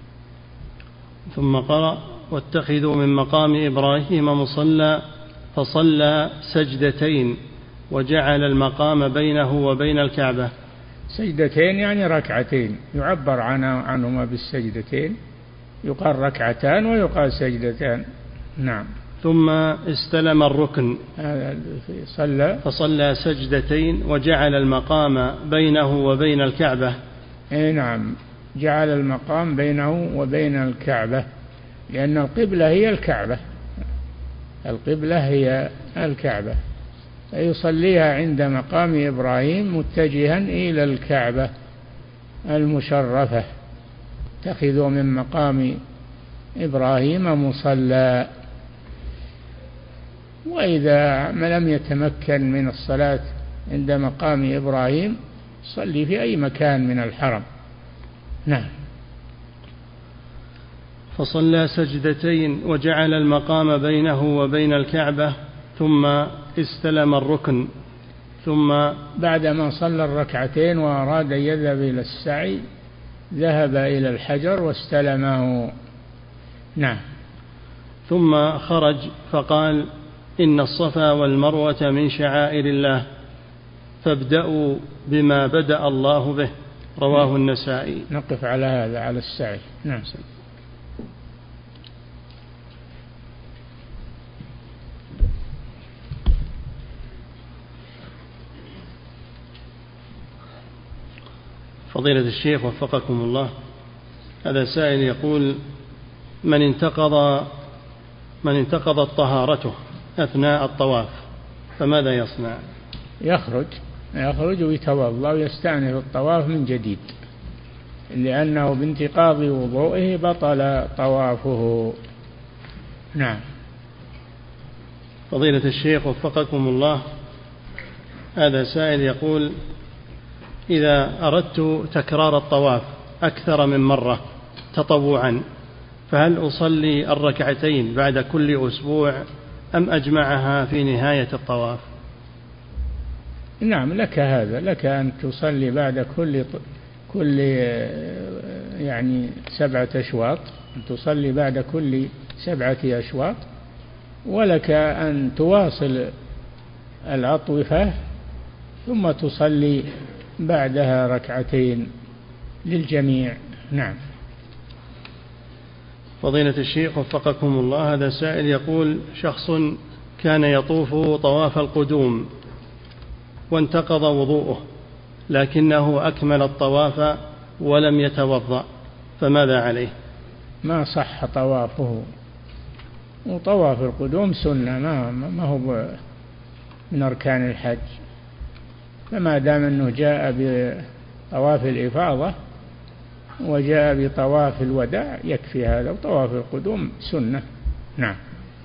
ثم قرأ: واتخذوا من مقام إبراهيم مصلى، فصلى سجدتين وجعل المقام بينه وبين الكعبة. سجدتين يعني ركعتين، يعبر عنهما بالسجدتين، يقال ركعتان ويقال سجدتان. نعم. ثم استلم الركن، صلى فصلى سجدتين وجعل المقام بينه وبين الكعبة. اي نعم، جعل المقام بينه وبين الكعبة، لأن القبلة هي الكعبة، القبلة هي الكعبة، فيصليها عند مقام إبراهيم متجها إلى الكعبة المشرفة. اتخذوا من مقام إبراهيم مصلى. وإذا ما لم يتمكن من الصلاة عند مقام إبراهيم صلي في أي مكان من الحرم. نعم. فصلى سجدتين وجعل المقام بينه وبين الكعبة، ثم استلم الركن. ثم بعدما صلى الركعتين وأراد أن يذهب إلى السعي ذهب إلى الحجر واستلمه. نعم. ثم خرج فقال: إن الصفا والمروة من شعائر الله فابدأوا بما بدأ الله به. رواه النسائي. نقف على هذا، على السعي. نعم. فضيلة الشيخ وفقكم الله، هذا سائل يقول: من انتقض من انتقضت طهارته أثناء الطواف فماذا يصنع؟ يخرج يخرج ويتوضأ ويستأنف الطواف من جديد، لأنه بانتقاض وضوئه بطل طوافه. نعم. فضيلة الشيخ وفقكم الله، هذا سائل يقول: إذا أردت تكرار الطواف أكثر من مرة تطوعا فهل أصلي الركعتين بعد كل أسبوع أم أجمعها في نهاية الطواف؟ نعم، لك هذا، لك أن تصلي بعد كل كل يعني سبعة أشواط، تصلي بعد كل سبعة أشواط، ولك أن تواصل الأطوفة ثم تصلي بعدها ركعتين للجميع. نعم. فضيلة الشيخ وفقكم الله، هذا سائل يقول: شخص كان يطوف طواف القدوم وانتقض وضوءه لكنه أكمل الطواف ولم يتوضأ فماذا عليه؟ ما صح طوافه، وطواف القدوم سنة، ما, ما هو من أركان الحج، فما دام أنه جاء بطواف الإفاضة وجاء بطواف الوداع يكفي هذا، وطواف القدوم سنة. نعم.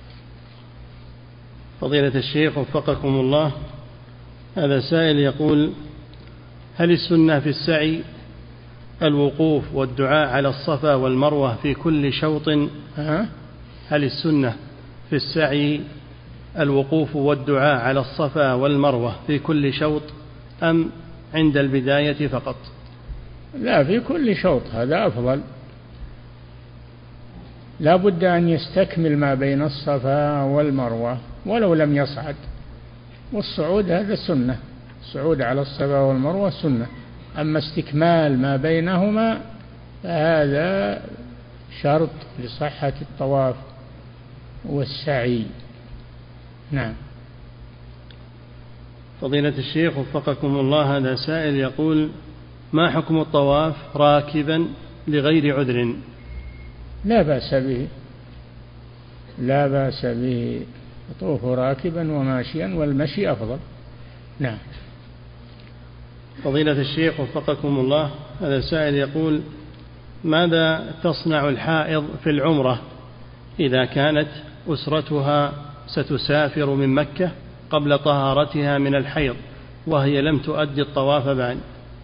فضيلة الشيخ وفقكم الله، هذا سائل يقول: هل السنة في السعي الوقوف والدعاء على الصفا والمروة في كل شوط؟ هل السنة في السعي الوقوف والدعاء على الصفا والمروة في كل شوط أم عند البداية فقط؟ لا، في كل شوط، هذا أفضل، لا بد أن يستكمل ما بين الصفا والمروة ولو لم يصعد، والصعود هذا سنة، الصعود على الصفا والمروة سنة، أما استكمال ما بينهما فهذا شرط لصحة الطواف والسعي. نعم. فضيلة الشيخ وفقكم الله، هذا سائل يقول: ما حكم الطواف راكبا لغير عذر؟ لا بأس به، لا بأس به، يطوف راكبا وماشيا، والمشي أفضل. نعم. فضيلة الشيخ وفقكم الله، هذا سائل يقول: ماذا تصنع الحائض في العمرة إذا كانت أسرتها ستسافر من مكة قبل طهارتها من الحيض وهي لم تؤدي الطواف بعد؟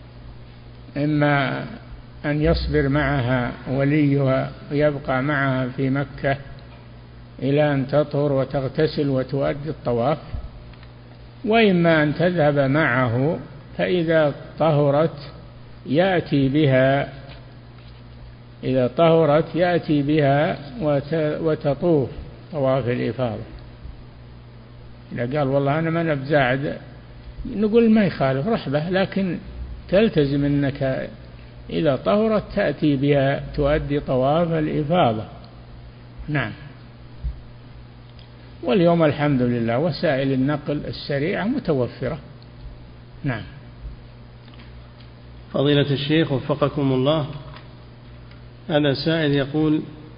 إما أن يصبر معها وليها ويبقى معها في مكة إلى أن تطهر وتغتسل وتؤدي الطواف، وإما أن تذهب معه، فإذا طهرت يأتي بها إذا طهرت يأتي بها وتطوف طواف الإفاضة. إذا قال والله أنا ما نبزاعد، نقول ما يخالف رحبة، لكن تلتزم أنك إذا طهرت تأتي بها تؤدي طواف الإفاضة. نعم. واليوم الحمد لله وسائل النقل السريعة متوفرة. نعم. فضيلة الشيخ وفقكم الله، هذا سائل يقول: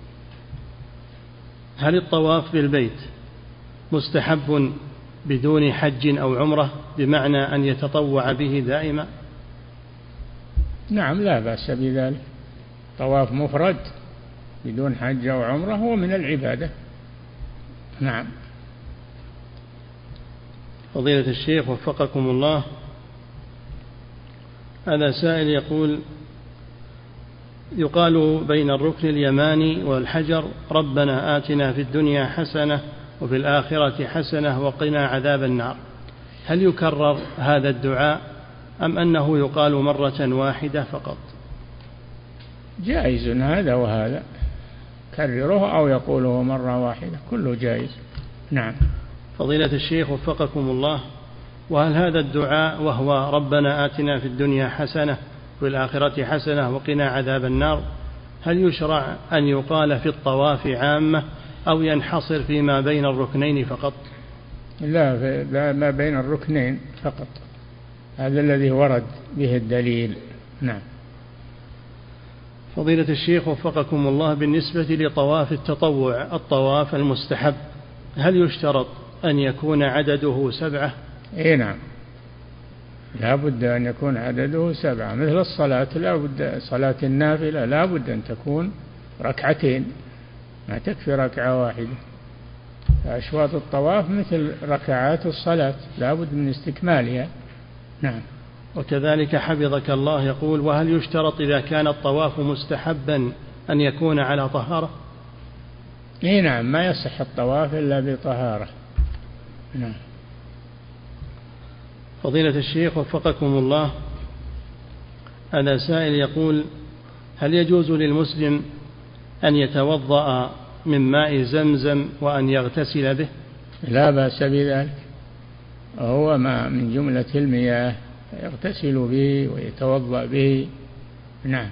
هل الطواف بالبيت مستحب بدون حج أو عمرة، بمعنى أن يتطوع به دائما؟ نعم، لا بأس بذلك، طواف مفرد بدون حج أو عمرة هو من العبادة. نعم. فضيلة الشيخ وفقكم الله، هذا سائل يقول: يقال بين الركن اليماني والحجر: ربنا آتنا في الدنيا حسنة وفي الآخرة حسنة وقنا عذاب النار، هل يكرر هذا الدعاء أم أنه يقال مرة واحدة فقط؟ جائز هذا وهذا، كرره أو يقوله مرة واحدة، كله جائز. نعم. فضيلة الشيخ وفقكم الله، وهل هذا الدعاء وهو ربنا آتنا في الدنيا حسنة وفي الآخرة حسنة وقنا عذاب النار، هل يشرع أن يقال في الطواف عامة أو ينحصر فيما بين الركنين فقط؟ لا، لا، ما بين الركنين فقط، هذا الذي ورد به الدليل. نعم. فضيلة الشيخ وفقكم الله، بالنسبة لطواف التطوع الطواف المستحب، هل يشترط أن يكون عدده سبعة؟ إيه نعم، لا بد أن يكون عدده سبعة، مثل الصلاة، لا بد صلاة النافلة لا بد أن تكون ركعتين، ما تكفي ركعة واحدة. أشواط الطواف مثل ركعات الصلاة لا بد من استكمالها. نعم. وكذلك حفظك الله يقول: وهل يشترط إذا كان الطواف مستحبا أن يكون على طهارة؟ إيه نعم، ما يصح الطواف إلا بطهارة. نعم. فضيلة الشيخ وفقكم الله، هذا سائل يقول: هل يجوز للمسلم أن يتوضأ من ماء زمزم وأن يغتسل به؟ لا بأس بذلك، هو ما من جملة المياه يغتسل به ويتوضأ به. نعم.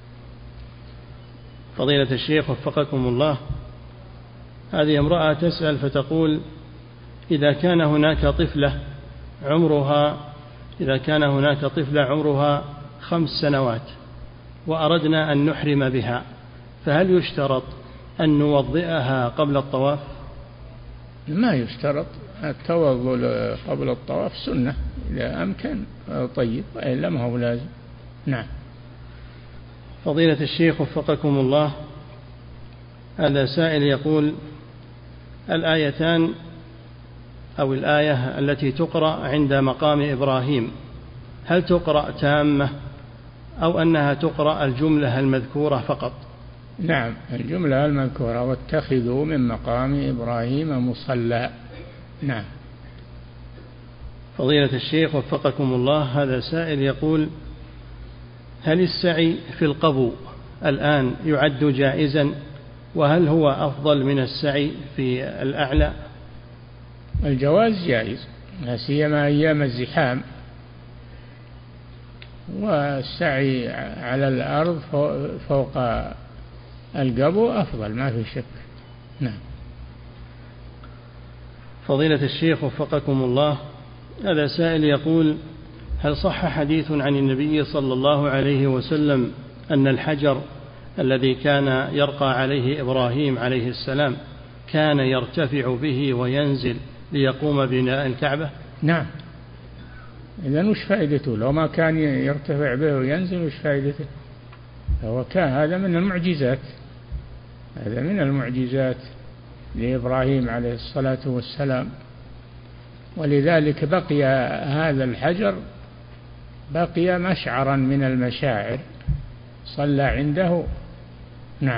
فضيلة الشيخ وفقكم الله، هذه امرأة تسأل فتقول: إذا كان هناك طفلة عمرها إذا كان هناك طفلة عمرها خمس سنوات وأردنا أن نحرم بها، فهل يشترط أن نوضئها قبل الطواف؟ ما يشترط، التوضؤ قبل الطواف سنة إذا أمكن، طيب، وإلا ما هو لازم. نعم. فضيلة الشيخ وفقكم الله، هذا سائل يقول: الآيتان أو الآية التي تقرأ عند مقام إبراهيم هل تقرأ تامة أو أنها تقرأ الجملة المذكورة فقط؟ نعم، الجملة المذكورة: واتخذوا من مقام إبراهيم مصلى. نعم. فضيلة الشيخ وفقكم الله، هذا سائل يقول: هل السعي في القبو الآن يعد جائزا، وهل هو أفضل من السعي في الأعلى؟ الجواز جائز، لا سيما أيام الزحام، والسعي على الأرض فوق القبو أفضل، ما في شك. نعم. فضيلة الشيخ وفقكم الله، هذا سائل يقول: هل صح حديث عن النبي صلى الله عليه وسلم أن الحجر الذي كان يرقى عليه إبراهيم عليه السلام كان يرتفع به وينزل ليقوم بناء الكعبة؟ نعم. إذن وش فائدته لو ما كان يرتفع به وينزل؟ وش فائدته؟ هو كان هذا من المعجزات، هذا من المعجزات لإبراهيم عليه الصلاة والسلام، ولذلك بقي هذا الحجر بقي مشعرا من المشاعر صلى عنده. نعم.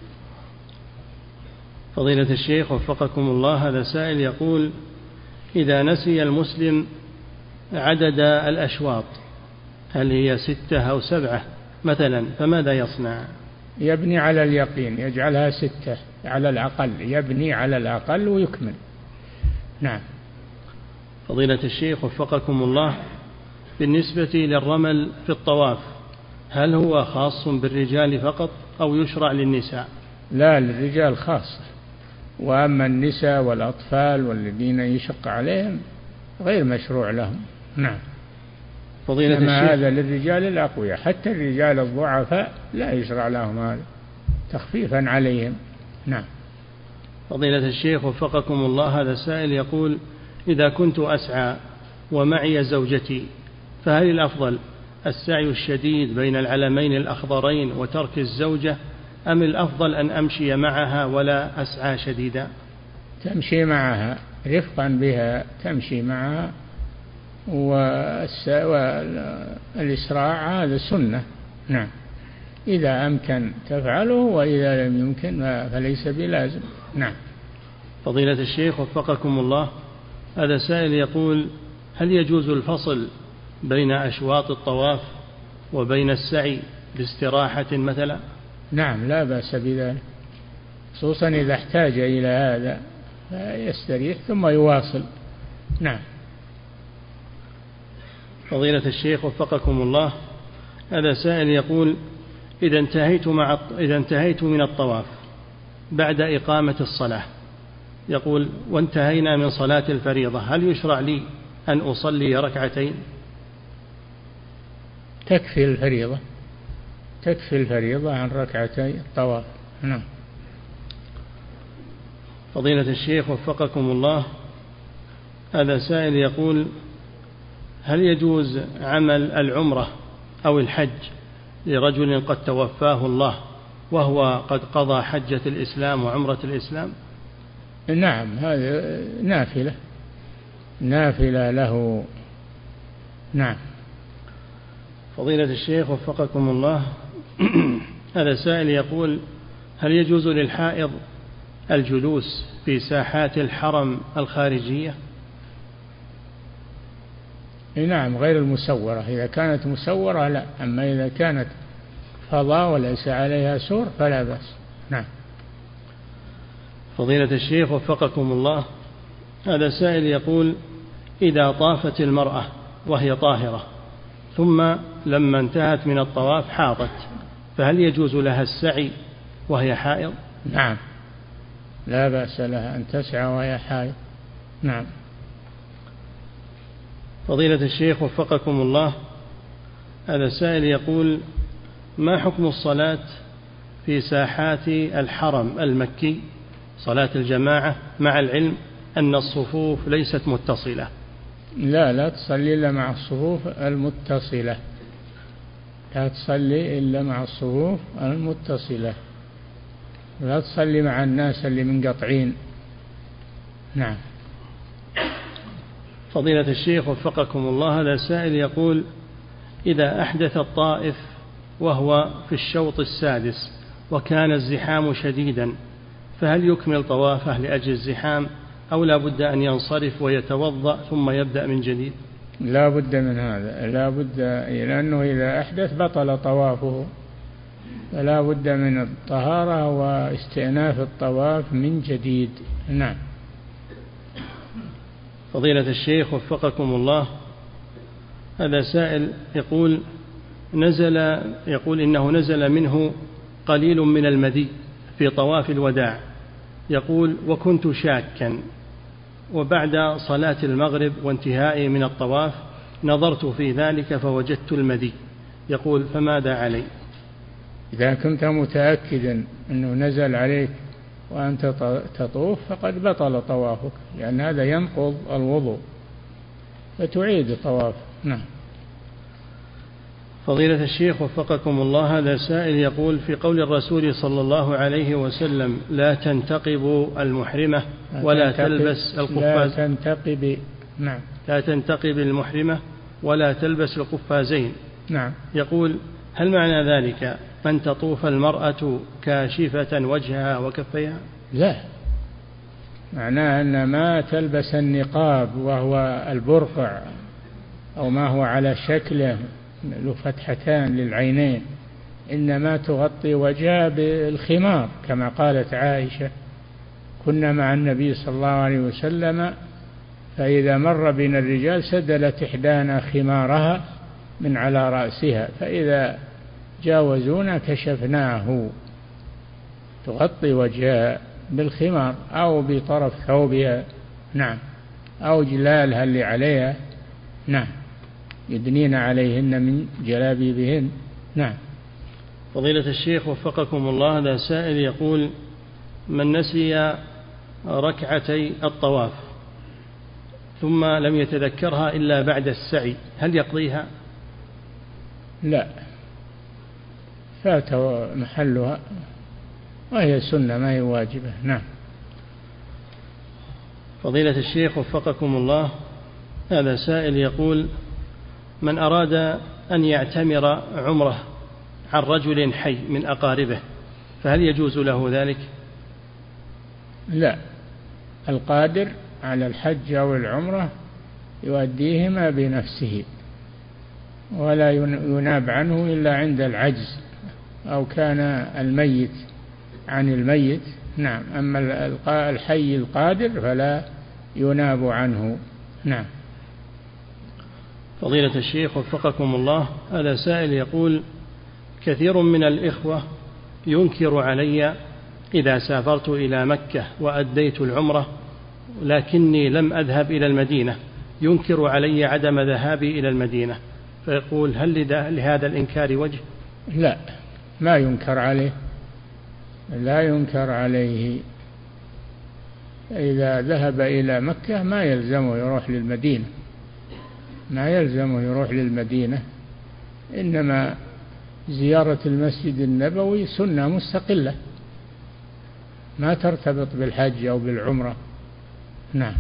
فضيلة الشيخ وفقكم الله، هذا سائل يقول: إذا نسي المسلم عدد الأشواط، هل هي ستة أو سبعة مثلا، فماذا يصنع؟ يبني على اليقين، يجعلها ستة على الأقل، يبني على الأقل ويكمل. نعم. فضيلة الشيخ وفقكم الله، بالنسبة للرمل في الطواف هل هو خاص بالرجال فقط أو يشرع للنساء؟ لا، للرجال خاصة، وأما النساء والأطفال والذين يشق عليهم غير مشروع لهم. نعم. فضيلة الشيخ، هذا للرجال الأقوياء، حتى الرجال الضعفاء لا يشرع لهم هذا، تخفيفا عليهم. نعم. فضيلة الشيخ وفقكم الله، هذا سائل يقول: إذا كنت أسعى ومعي زوجتي فهل الأفضل السعي الشديد بين العلمين الأخضرين وترك الزوجة، أم الأفضل أن أمشي معها ولا أسعى شديدا؟ تمشي معها رفقا بها، تمشي معها، والإسراع هذا سنة. نعم. إذا أمكن تفعله، وإذا لم يمكن فليس بلازم. نعم. فضيلة الشيخ وفقكم الله، هذا سائل يقول: هل يجوز الفصل بين أشواط الطواف وبين السعي باستراحة مثلا؟ نعم لا بأس بذلك، خصوصا إذا احتاج إلى هذا يستريح ثم يواصل. نعم. فضيلة الشيخ وفقكم الله، هذا سائل يقول: إذا انتهيت, مع إذا انتهيت من الطواف بعد إقامة الصلاة، يقول وانتهينا من صلاة الفريضة، هل يشرع لي أن أصلي ركعتين؟ تكفي الفريضة، تكفي الفريضة عن ركعتي الطواف. نعم. فضيلة الشيخ وفقكم الله، هذا سائل يقول: هل يجوز عمل العمرة أو الحج لرجل قد توفاه الله وهو قد قضى حجة الإسلام وعمرة الإسلام؟ نعم، هذا نافلة نافلة له. نعم. فضيلة الشيخ وفقكم الله، هذا سائل يقول: هل يجوز للحائض الجلوس في ساحات الحرم الخارجية؟ نعم، غير المسورة. إذا كانت مسورة لا، أما إذا كانت فضاء وليس عليها سور فلا بأس. نعم. فضيلة الشيخ وفقكم الله، هذا سائل يقول: إذا طافت المرأة وهي طاهرة ثم لما انتهت من الطواف حاضت، فهل يجوز لها السعي وهي حائض؟ نعم، لا بأس لها أن تسعى وهي حائض. نعم. فضيلة الشيخ وفقكم الله، هذا سائل يقول: ما حكم الصلاة في ساحات الحرم المكي صلاة الجماعة مع العلم أن الصفوف ليست متصلة؟ لا لا تصلي إلا مع الصفوف المتصلة، لا تصلي إلا مع الصفوف المتصلة، لا تصلي مع الناس اللي منقطعين. نعم. فضيلة الشيخ وفقكم الله، هذا سائل يقول: إذا أحدث الطائف وهو في الشوط السادس وكان الزحام شديدا، فهل يكمل طوافه لأجل الزحام أو لا بد أن ينصرف ويتوضأ ثم يبدأ من جديد؟ لا بد من هذا، لا بد، لأنه إذا أحدث بطل طوافه، فلا بد من الطهارة واستئناف الطواف من جديد. نعم. فضيلة الشيخ وفقكم الله، هذا سائل يقول: نزل يقول إنه نزل منه قليل من المدي في طواف الوداع، يقول وكنت شاكا، وبعد صلاة المغرب وانتهائي من الطواف نظرت في ذلك فوجدت المدي، يقول فماذا علي؟ إذا كنت متأكدا أنه نزل عليك وأنت تطوف فقد بطل طوافك، لأن هذا ينقض الوضوء، فتعيد الطواف. نعم. فضيلة الشيخ وفقكم الله، هذا سائل يقول: في قول الرسول صلى الله عليه وسلم لا تنتقب المحرمة ولا تلبس القفاز، لا تنتقب نعم لا تنتقب المحرمة ولا تلبس القفازين، نعم، يقول هل معنى ذلك أن تطوف المرأة كاشفة وجهها وكفيها؟ لا، معناه أن ما تلبس النقاب وهو البرقع أو ما هو على شكله له فتحتان للعينين، إنما تغطي وجهها بالخمار، كما قالت عائشة: كنا مع النبي صلى الله عليه وسلم فإذا مر بنا الرجال سدلت إحدانا خمارها من على رأسها، فإذا جاوزونا كشفناه. تغطي وجهها بالخمار أو بطرف ثوبها، نعم، أو جلالها اللي عليها، نعم، يدنين عليهن من جلابيبهن. نعم. فضيلة الشيخ وفقكم الله، هذا سائل يقول: من نسي ركعتي الطواف ثم لم يتذكرها إلا بعد السعي، هل يقضيها؟ لا، فات محلها وهي سنة ما هي واجبة. نعم. فضيلة الشيخ وفقكم الله، هذا سائل يقول: من أراد أن يعتمر عمره عن رجل حي من أقاربه فهل يجوز له ذلك؟ لا، القادر على الحج أو العمرة يؤديهما بنفسه، ولا يناب عنه إلا عند العجز أو كان الميت عن الميت. نعم. أما الحي القادر فلا يناب عنه. نعم. فضيلة الشيخ وفقكم الله، هذا سائل يقول: كثير من الإخوة ينكر علي إذا سافرت إلى مكة وأديت العمرة لكني لم أذهب إلى المدينة، ينكر علي عدم ذهابي إلى المدينة، فيقول: هل لهذا الإنكار وجه؟ لا، ما ينكر عليه، لا ينكر عليه. إذا ذهب إلى مكة ما يلزمه يروح للمدينة، ما يلزمه يروح للمدينة، إنما زيارة المسجد النبوي سنة مستقلة ما ترتبط بالحج أو بالعمرة. نعم.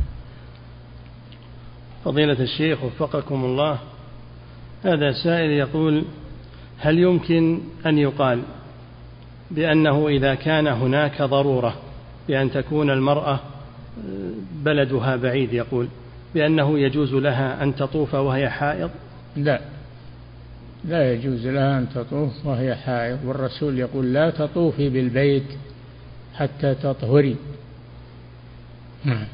فضيلة الشيخ وفقكم الله، هذا سائل يقول: هل يمكن أن يقال بأنه إذا كان هناك ضرورة بأن تكون المرأة بلدها بعيد، يقول بأنه يجوز لها أن تطوف وهي حائض؟ لا، لا يجوز لها أن تطوف وهي حائض، والرسول يقول: لا تطوفي بالبيت حتى تطهري. نعم.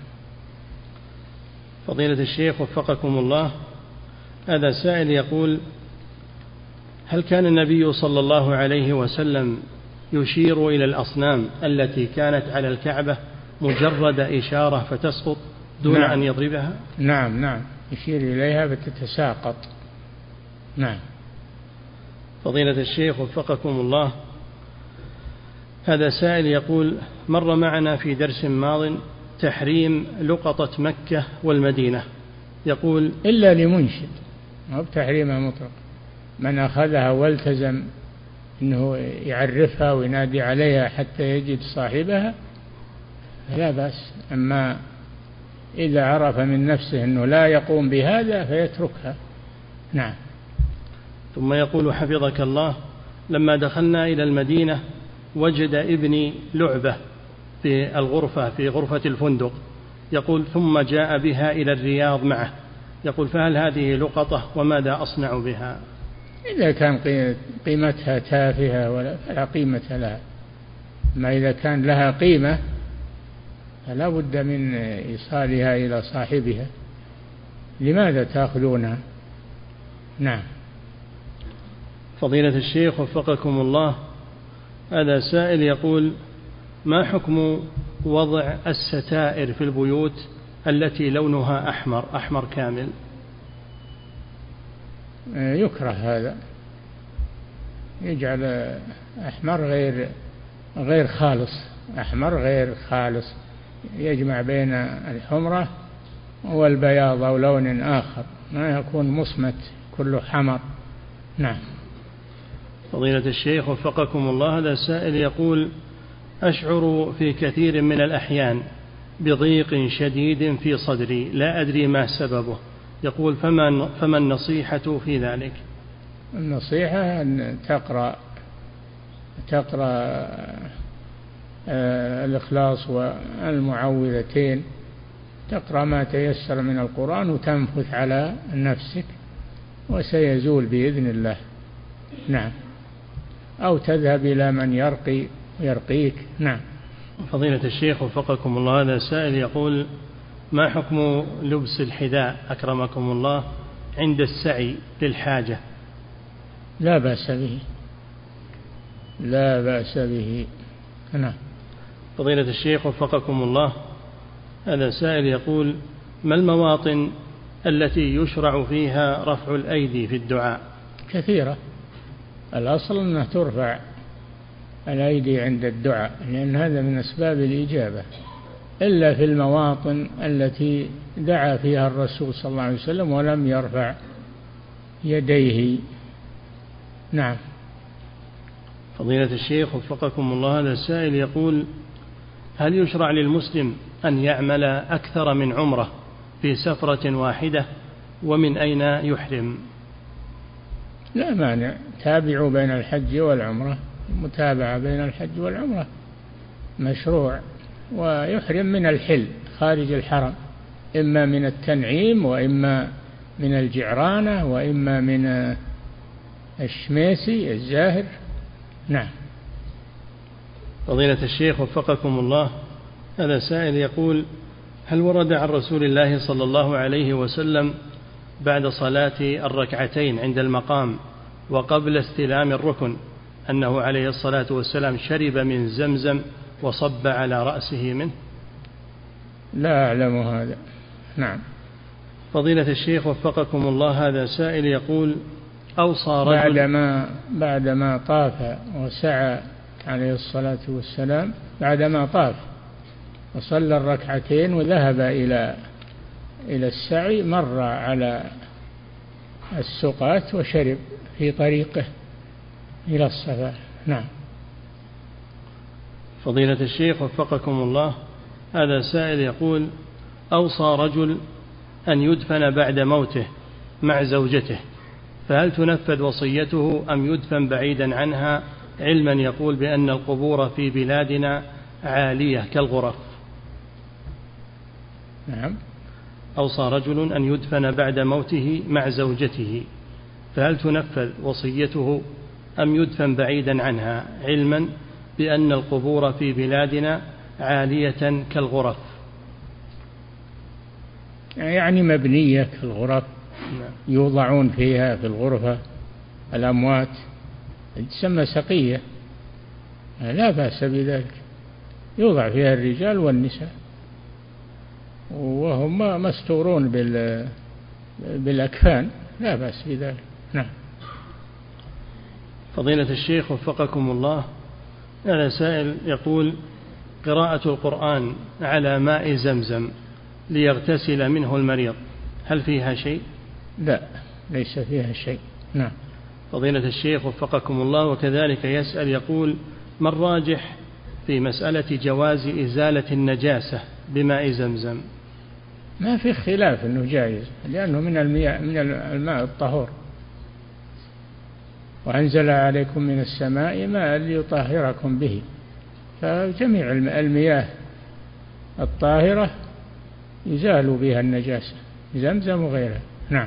فضيلة الشيخ وفقكم الله، هذا سائل يقول: هل كان النبي صلى الله عليه وسلم يشير إلى الأصنام التي كانت على الكعبة مجرد إشارة فتسقط دون نعم. أن يضربها؟ نعم نعم، يشير إليها فتتساقط. نعم. فضيلة الشيخ وفقكم الله، هذا سائل يقول: مر معنا في درس ماض تحريم لقطة مكة والمدينة، يقول: إلا لمنشد، ما بتحريمها مطلق، من أخذها والتزم أنه يعرفها وينادي عليها حتى يجد صاحبها لا بأس، أما إذا عرف من نفسه أنه لا يقوم بهذا فيتركها. نعم. ثم يقول حفظك الله: لما دخلنا إلى المدينة وجد ابني لعبة في الغرفة في غرفة الفندق، يقول: ثم جاء بها إلى الرياض معه، يقول: فهل هذه لقطة وماذا أصنع بها؟ إذا كان قيمتها تافهة ولا فلا قيمة لها، ما إذا كان لها قيمة فلا بد من إيصالها إلى صاحبها، لماذا تأخذونها؟ نعم. فضيلة الشيخ وفقكم الله، هذا سائل يقول: ما حكم وضع الستائر في البيوت التي لونها أحمر أحمر كامل؟ يكره هذا، يجعل أحمر غير غير خالص، أحمر غير خالص، يجمع بين الحمرة والبياض أو لون آخر، ما يكون مصمت كله حمر. نعم. فضيلة الشيخ وفقكم الله، هذا السائل يقول: أشعر في كثير من الأحيان بضيق شديد في صدري لا أدري ما سببه، يقول: فما فما النصيحة في ذلك؟ النصيحة أن تقرأ تقرأ الإخلاص والمعوذتين، تقرأ ما تيسر من القرآن وتنفث على نفسك وسيزول بإذن الله. نعم. أو تذهب إلى من يرقي يرقيك. نعم. فضيلة الشيخ وفقكم الله، هذا سائل يقول: ما حكم لبس الحذاء أكرمكم الله عند السعي للحاجة؟ لا بأس به، لا بأس به. نعم. فضيلة الشيخ وفقكم الله، هذا سائل يقول: ما المواطن التي يشرع فيها رفع الأيدي في الدعاء؟ كثيرة، الأصل أنها ترفع الأيدي عند الدعاء، لأن هذا من أسباب الإجابة، إلا في المواطن التي دعا فيها الرسول صلى الله عليه وسلم ولم يرفع يديه. نعم. فضيلة الشيخ وفقكم الله، هذا السائل يقول: هل يشرع للمسلم أن يعمل أكثر من عمرة في سفرة واحدة، ومن أين يحرم؟ لا مانع، تابعوا بين الحج والعمرة، متابعة بين الحج والعمرة مشروع، ويحرم من الحل خارج الحرم، إما من التنعيم وإما من الجعرانة وإما من الشميسي الزاهر. نعم. فضيلة الشيخ وفقكم الله، هذا سائل يقول: هل ورد عن رسول الله صلى الله عليه وسلم بعد صلاة الركعتين عند المقام وقبل استلام الركن أنه عليه الصلاة والسلام شرب من زمزم وصب على رأسه منه؟ لا أعلم هذا. نعم. فضيلة الشيخ وفقكم الله، هذا سائل يقول: أوصى رجل بعدما بعدما طاف وسعى عليه الصلاة والسلام، بعدما طاف وصلى الركعتين وذهب إلى إلى السعي، مر على السقاة وشرب في طريقه إلى الصفا. نعم. فضيلة الشيخ وفقكم الله، هذا سائل يقول: أوصى رجل أن يدفن بعد موته مع زوجته، فهل تنفذ وصيته أم يدفن بعيدا عنها، علما يقول بأن القبور في بلادنا عالية كالغرف؟ نعم. أوصى رجل أن يدفن بعد موته مع زوجته، فهل تنفذ وصيته أم يدفن بعيدا عنها، علما بأن القبور في بلادنا عالية كالغرف؟ يعني مبنية كالغرف، يوضعون فيها في الغرفة الأموات، تسمى سقية، لا بأس بذلك، يوضع فيها الرجال والنساء وهم مستورون بالأكفان، لا بأس بذلك. نعم. فضيلة الشيخ وفقكم الله، هذا سائل يقول: قراءة القرآن على ماء زمزم ليغتسل منه المريض، هل فيها شيء؟ لا، ليس فيها شيء. نعم. فضيلة الشيخ وفقكم الله، وكذلك يسأل يقول: ما الراجح في مسألة جواز إزالة النجاسة بماء زمزم؟ ما في خلاف أنه جائز، لأنه من المياه من الماء الطهور، وأنزل عليكم من السماء ماء ليطهركم به، فجميع المياه الطاهرة يزال بها النجاسة، زمزم وغيرها. نعم.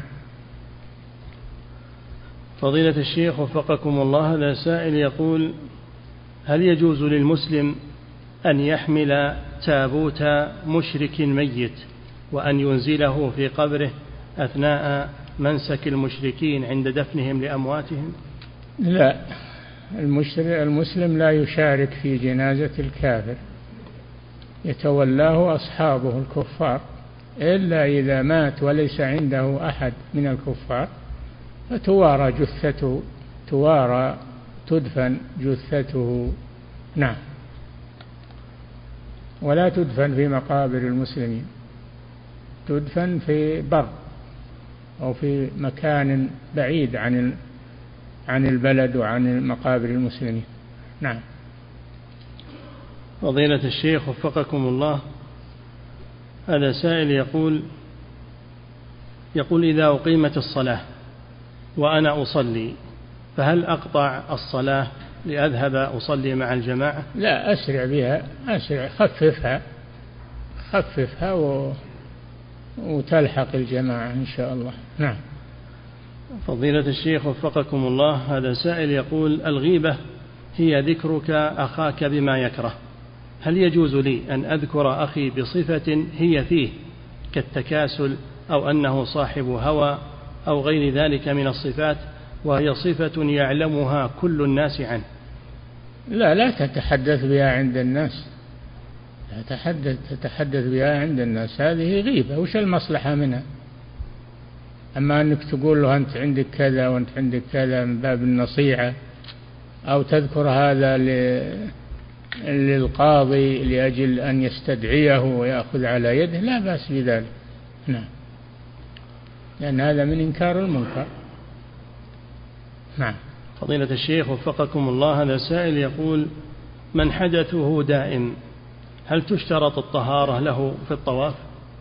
فضيلة الشيخ وفقكم الله، هذا سائل يقول: هل يجوز للمسلم أن يحمل تابوت مشرك ميت وأن ينزله في قبره أثناء منسك المشركين عند دفنهم لأمواتهم؟ لا، المسلم لا يشارك في جنازة الكافر، يتولاه أصحابه الكفار، إلا إذا مات وليس عنده أحد من الكفار فتوارى جثته، توارى تدفن جثته. نعم. ولا تدفن في مقابر المسلمين، تدفن في بر أو في مكان بعيد عن عن البلد وعن مقابر المسلمين. نعم. فضيلة الشيخ وفقكم الله، هذا سائل يقول يقول إذا أقيمت الصلاة وأنا أصلي فهل أقطع الصلاة لأذهب أصلي مع الجماعة؟ لا، أسرع بها، أسرع، خففها خففها و... وتلحق الجماعة إن شاء الله. نعم. فضيلة الشيخ وفقكم الله، هذا سائل يقول: الغيبة هي ذكرك أخاك بما يكره، هل يجوز لي أن أذكر أخي بصفة هي فيه كالتكاسل أو أنه صاحب هوى أو غير ذلك من الصفات، وهي صفة يعلمها كل الناس عنه؟ لا، لا تتحدث بها عند الناس، لا تتحدث تتحدث بها عند الناس، هذه غيبة، وش المصلحة منها؟ أما أنك تقول له أنت عندك كذا وأنت عندك كذا من باب النصيحة، أو تذكر هذا للقاضي لأجل أن يستدعيه ويأخذ على يده، لا بأس بذلك. نعم. لأن هذا من إنكار المنكر. نعم. فضيلة الشيخ وفقكم الله، هذا سائل يقول: من حدثه دائم هل تشترط الطهارة له في الطواف؟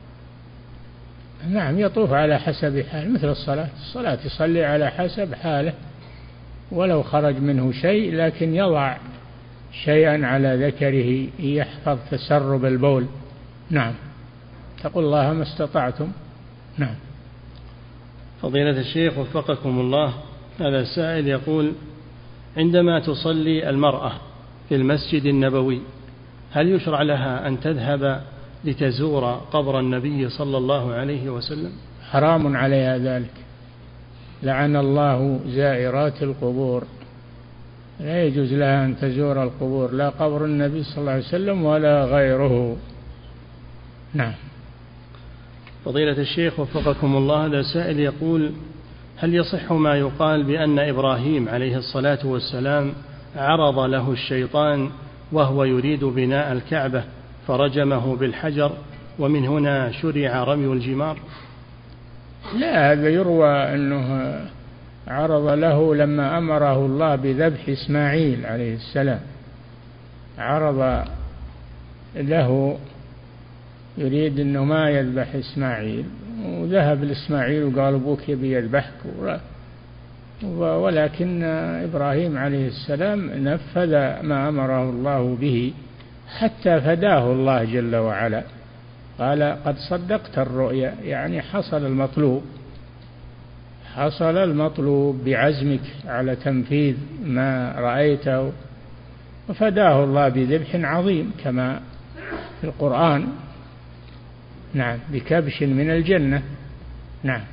نعم، يطوف على حسب حال، مثل الصلاة، الصلاة يصلي على حسب حاله، ولو خرج منه شيء لكن يضع شيئا على ذكره يحفظ تسرب البول. نعم. اتقوا الله ما استطعتم. نعم. فضيلة الشيخ وفقكم الله، هذا سائل يقول: عندما تصلي المرأة في المسجد النبوي هل يشرع لها أن تذهب لتزور قبر النبي صلى الله عليه وسلم؟ حرام عليها ذلك، لعن الله زائرات القبور، لا يجوز لها أن تزور القبور، لا قبر النبي صلى الله عليه وسلم ولا غيره. نعم. فضيلة الشيخ وفقكم الله، هذا سائل يقول: هل يصح ما يقال بأن إبراهيم عليه الصلاة والسلام عرض له الشيطان وهو يريد بناء الكعبة فرجمه بالحجر ومن هنا شرع رمي الجمار؟ لا، هذا يروى أنه عرض له لما أمره الله بذبح إسماعيل عليه السلام، عرض له يريد أنه ما يذبح إسماعيل، وذهب لإسماعيل وقال أبوك يبي يذبحك، ولكن إبراهيم عليه السلام نفذ ما أمره الله به حتى فداه الله جل وعلا، قال قد صدقت الرؤيا، يعني حصل المطلوب، حصل المطلوب بعزمك على تنفيذ ما رأيته، وفداه الله بذبح عظيم كما في القرآن. نعم، بكبش من الجنة. نعم.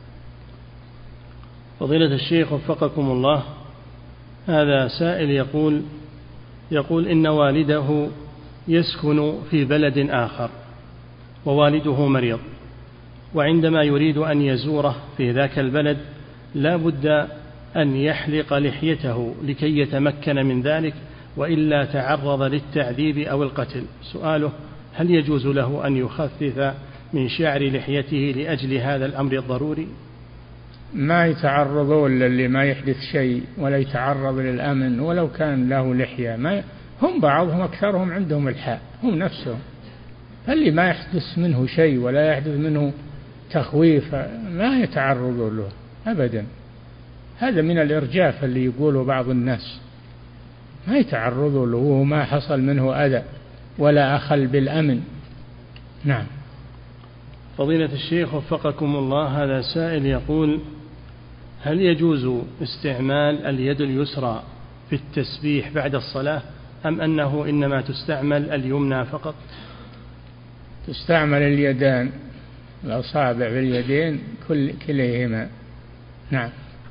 فضيلة الشيخ وفقكم الله، هذا سائل يقول يقول إن والده يسكن في بلد آخر ووالده مريض، وعندما يريد أن يزوره في ذاك البلد لا بد أن يحلق لحيته لكي يتمكن من ذلك، وإلا تعرض للتعذيب أو القتل. سؤاله: هل يجوز له أن يخفف من شعر لحيته لأجل هذا الأمر الضروري؟ ما يتعرضون للي ما يحدث شيء، ولا يتعرض للأمن ولو كان له لحية. ما هم بعضهم أكثرهم عندهم الحاء هم نفسهم، اللي ما يحدث منه شيء ولا يحدث منه تخويف ما يتعرضون له أبدا. هذا من الإرجاف اللي يقوله بعض الناس، ما يتعرضوا له وما حصل منه أذى ولا أخل بالأمن. نعم. فضيلة الشيخ وفقكم الله، هذا سائل يقول: هل يجوز استعمال اليد اليسرى في التسبيح بعد الصلاة، أم أنه إنما تستعمل اليمنى فقط؟ تستعمل اليدان، الأصابع باليدين كل كليهما. نعم.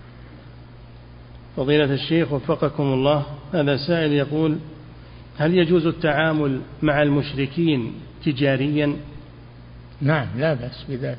فضيلة الشيخ وفقكم الله، هذا سائل يقول: هل يجوز التعامل مع المشركين تجاريا؟ نعم، لا بأس بذلك،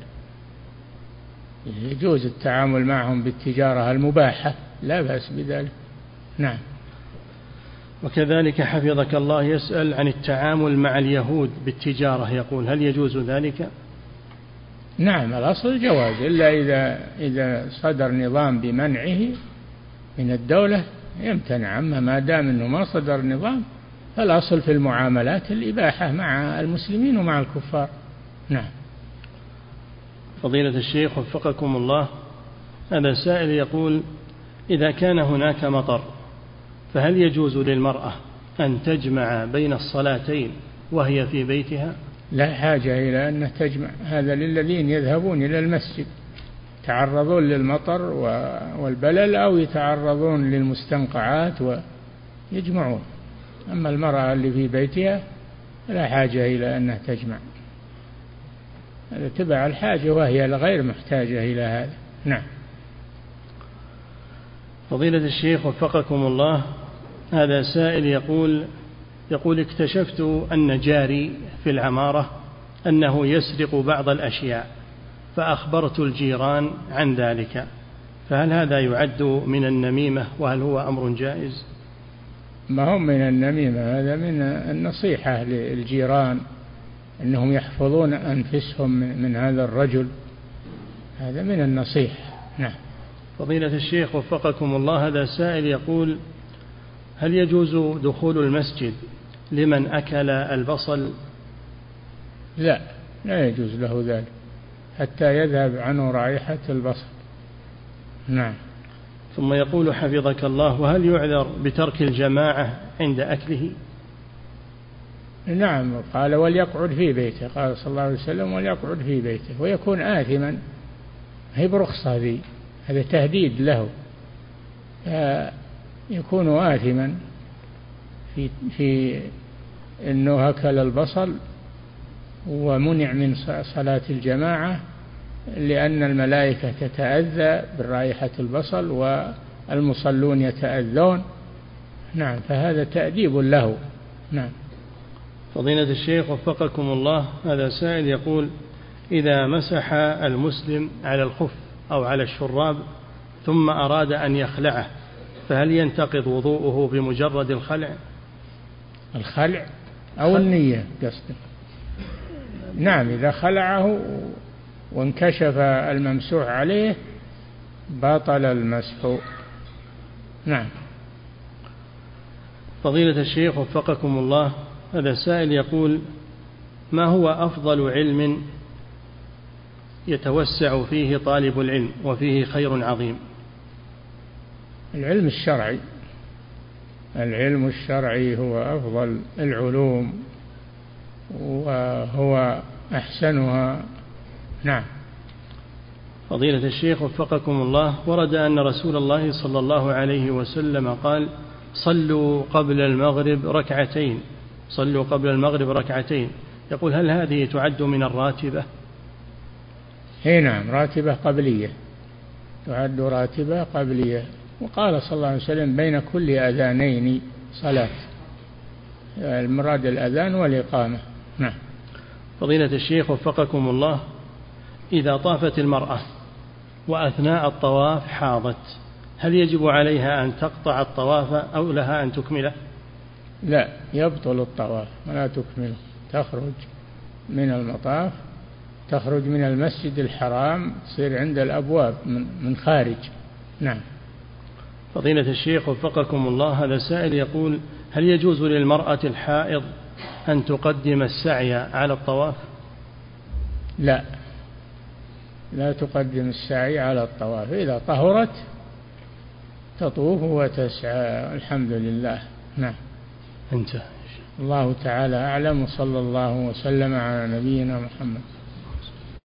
يجوز التعامل معهم بالتجارة المباحة، لا بأس بذلك. نعم. وكذلك حفظك الله يسأل عن التعامل مع اليهود بالتجارة، يقول: هل يجوز ذلك؟ نعم، الأصل الجواز، إلا إذا إذا صدر نظام بمنعه من الدولة يمتنع، أما ما دام أنه ما صدر نظام فالأصل في المعاملات الإباحة مع المسلمين ومع الكفار. نعم. فضيلة الشيخ وفقكم الله، هذا سائل يقول: إذا كان هناك مطر فهل يجوز للمرأة أن تجمع بين الصلاتين وهي في بيتها؟ لا حاجة إلى أن تجمع، هذا للذين يذهبون إلى المسجد يتعرضون للمطر والبلل أو يتعرضون للمستنقعات ويجمعون، أما المرأة اللي في بيتها لا حاجة إلى أنها تجمع، هذا تبع الحاجة وهي غير محتاجة إلى هذا. نعم. فضيلة الشيخ وفقكم الله، هذا سائل يقول يقول اكتشفت أن جاري في العمارة أنه يسرق بعض الأشياء، فأخبرت الجيران عن ذلك، فهل هذا يعد من النميمة، وهل هو أمر جائز؟ ما هم من النميمة، هذا من النصيحة للجيران أنهم يحفظون أنفسهم من هذا الرجل، هذا من النصيحة. نعم. فضيلة الشيخ وفقكم الله، هذا سائل يقول: هل يجوز دخول المسجد لمن أكل البصل؟ لا، لا يجوز له ذلك حتى يذهب عنه رائحة البصل. نعم. ثم يقول حفظك الله: وهل يعذر بترك الجماعة عند أكله؟ نعم، قال وليقعد في بيته، قال صلى الله عليه وسلم وليقعد في بيته، ويكون آثما، هي برخصة ذي، هذا تهديد له، يكون آثما في في أنه أكل البصل ومنع من صلاة الجماعة، لأن الملائكة تتأذى برائحة البصل والمصلون يتأذون. نعم، فهذا تأديب له. نعم. فضيلة الشيخ وفقكم الله، هذا سائل يقول: إذا مسح المسلم على الخف أو على الشراب ثم أراد أن يخلعه، فهل ينتقض وضوءه بمجرد الخلع؟ الخلع أو النية قصدك؟ نعم، إذا خلعه وانكشف الممسوح عليه بطل المسح. نعم. فضيلة الشيخ وفقكم الله، هذا سائل يقول: ما هو أفضل علم يتوسع فيه طالب العلم وفيه خير عظيم؟ العلم الشرعي، العلم الشرعي هو أفضل العلوم وهو أحسنها. نعم. فضيلة الشيخ وفقكم الله، ورد أن رسول الله صلى الله عليه وسلم قال: صلوا قبل المغرب ركعتين، صلوا قبل المغرب ركعتين. يقول: هل هذه تعد من الراتبة؟ هي نعم، راتبة قبلية، تعد راتبة قبلية. وقال صلى الله عليه وسلم: بين كل أذانين صلاة، المراد الأذان والإقامة. نعم. فضيلة الشيخ وفقكم الله، إذا طافت المرأة وأثناء الطواف حاضت، هل يجب عليها أن تقطع الطواف أو لها أن تكمله؟ لا، يبطل الطواف ولا تكمله، تخرج من المطاف، تخرج من المسجد الحرام، تصير عند الأبواب من خارج. نعم. فضيلة الشيخ وفقكم الله، هذا سائل يقول: هل يجوز للمرأة الحائض أن تقدم السعي على الطواف؟ لا، لا تقدم السعي على الطواف، إذا طهرت تطوف وتسعى. الحمد لله. نعم. انتهى. الله تعالى أعلم، وصلى الله وسلم على نبينا محمد.